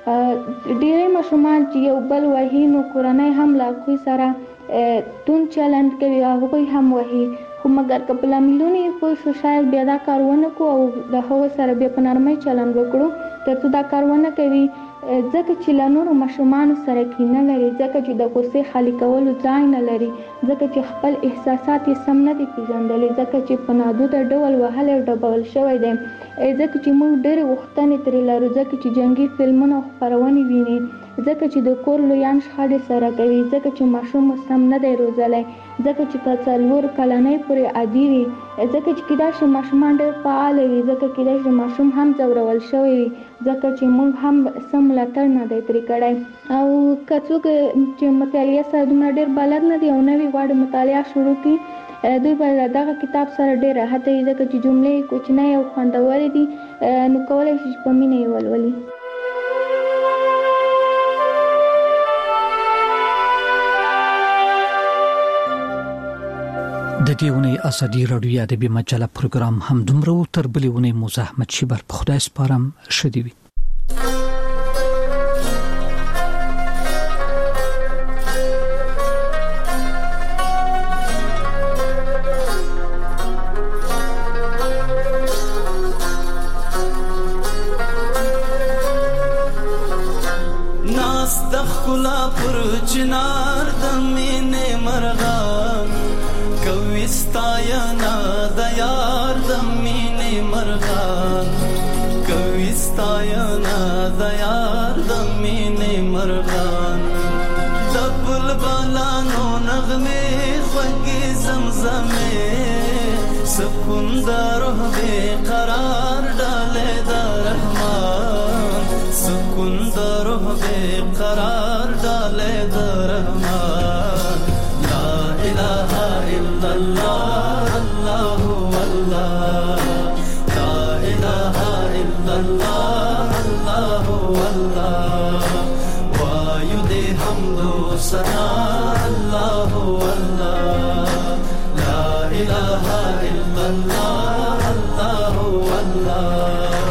ډېری ماشومان چې یو بل وهي نو کورنۍ هم له هغوی سره توند چلند کوي، هغوی هم وهي، خو مګر که په لاملونو یې پوه شو شاید بیا دا کار ونه کړو او د هغو سره بیا په نرمۍ چلند وکړو تر څو دا کار ونه کوي. ځکه چې له نورو ماشومانو سره کینه لري، ځکه چې د غصې خالي کولو ځای نه لري، ځکه چې خپل احساسات یې سم نه دي پېژندلي، ځکه چې په نادوده ډول وهلی او ډبول شوی دی، ځکه چې موږ ډېرې غوښتنې ترې لرو، ځکه چې جنګي فلمونه او خپرونې ویني، ځکه چې د کور لویان شخړې سره کوي، ځکه چې ماشوم سم نه دی روزلی، ځکه چې تر 4 کلنۍ پورې عادي وي، ځکه چې کیدای شي ماشومان ډېر فعال وي، ځکه کیدای شي ماشوم هم ځورول شوی وي، ځکه چې موږ هم سم ملاتړ نه دی ترې کړی. او که څوک چې مطالعه سره دومره ډېر بلد نه دي او نوی غواړي مطالعه شروع کړي، دوی به دغه کتاب سره ډېر راحت وي، ځکه چې جملې کوچنۍ او خوندورې دي، نو کولی شي په مینه یې ولولي. د دې ونې ازادي رادیو ادبي مجله پروګرام هم دومره تر بلې ونې مزاحمت شي بر په خدای سپارم شدي وي. ناس دخلا پر چنار د مینې مرغان کويستاینا د یار د مینې مرغان، کويستاینا د یار د مینې مرغان، د بلبلانو نغمې خوږې زمزمې، سکون د روح بے قرار ډالې د رحمان، سکون د روح بے قرار ډالې د رحمان. لا اله الا الله الله والله، لا اله الا الله الله والله، وایو دې حمد و ثنا الله والله، لا اله الا الله الله والله.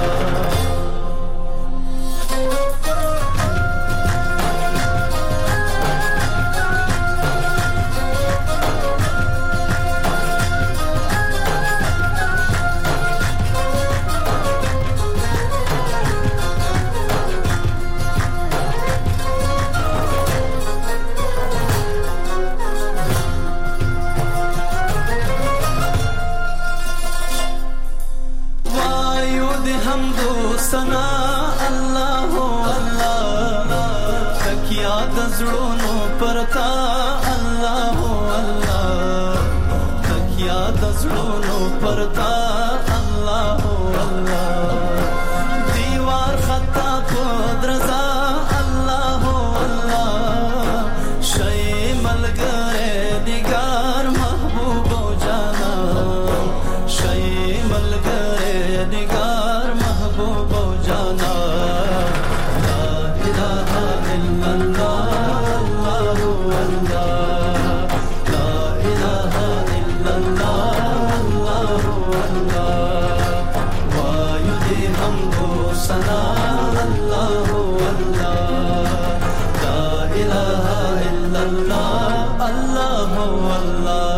سنا الله الله، تکیا د زړونو پرتا الله الله، تکیا د زړونو پرتا الله الله، دیوار خطا په درزا الله الله، شي ملګری نگار محبوب او جانا، شي ملګری نگار محبوب او جانا. لا اله الا الله الله والله، لا اله الا الله الله والله، وایو دې حمد و ثنا الله والله، لا اله الا الله الله والله.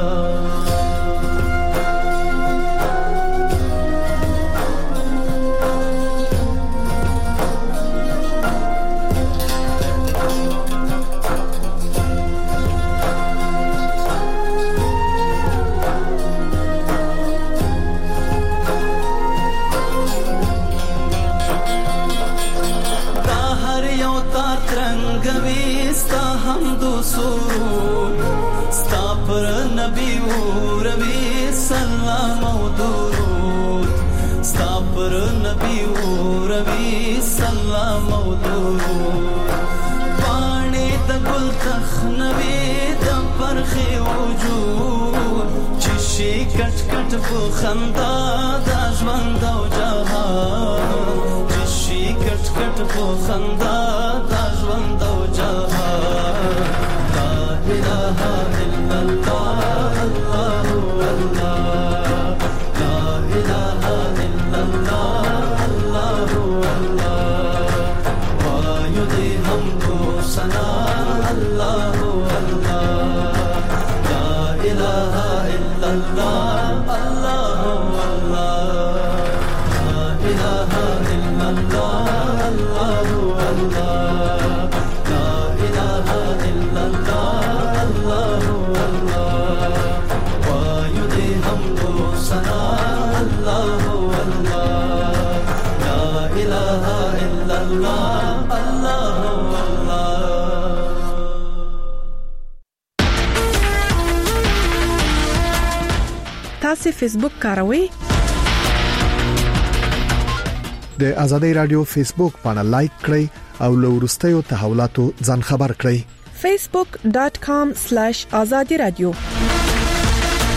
ستا حمد و سرود، ستا پر نبی و روی سلام و درود، ستا پر نبی و روی سلام و درود، پانی د گل تخنوی د پرخ وجود، چشی کټ کټ په خندا د ژوند او جهان، چشی کټ کټ په خندا د ژوند او جهان. لا اله الا الله الله والله، لا اله الا الله الله والله، وایو دې حمد و ثنا الله والله، لا اله الا الله الله والله، لا اله الا الله الله والله، لا اله الا الله الله والله، وایو دې حمد و ثنا الله والله، لا اله الا الله الله والله. تاسو فیسبوک کاروئ؟ د ازادي رادیو فیسبوک باندې لایک کړئ او له وروستیو تحولاتو ځان خبر کړئ. facebook.com/azadi radio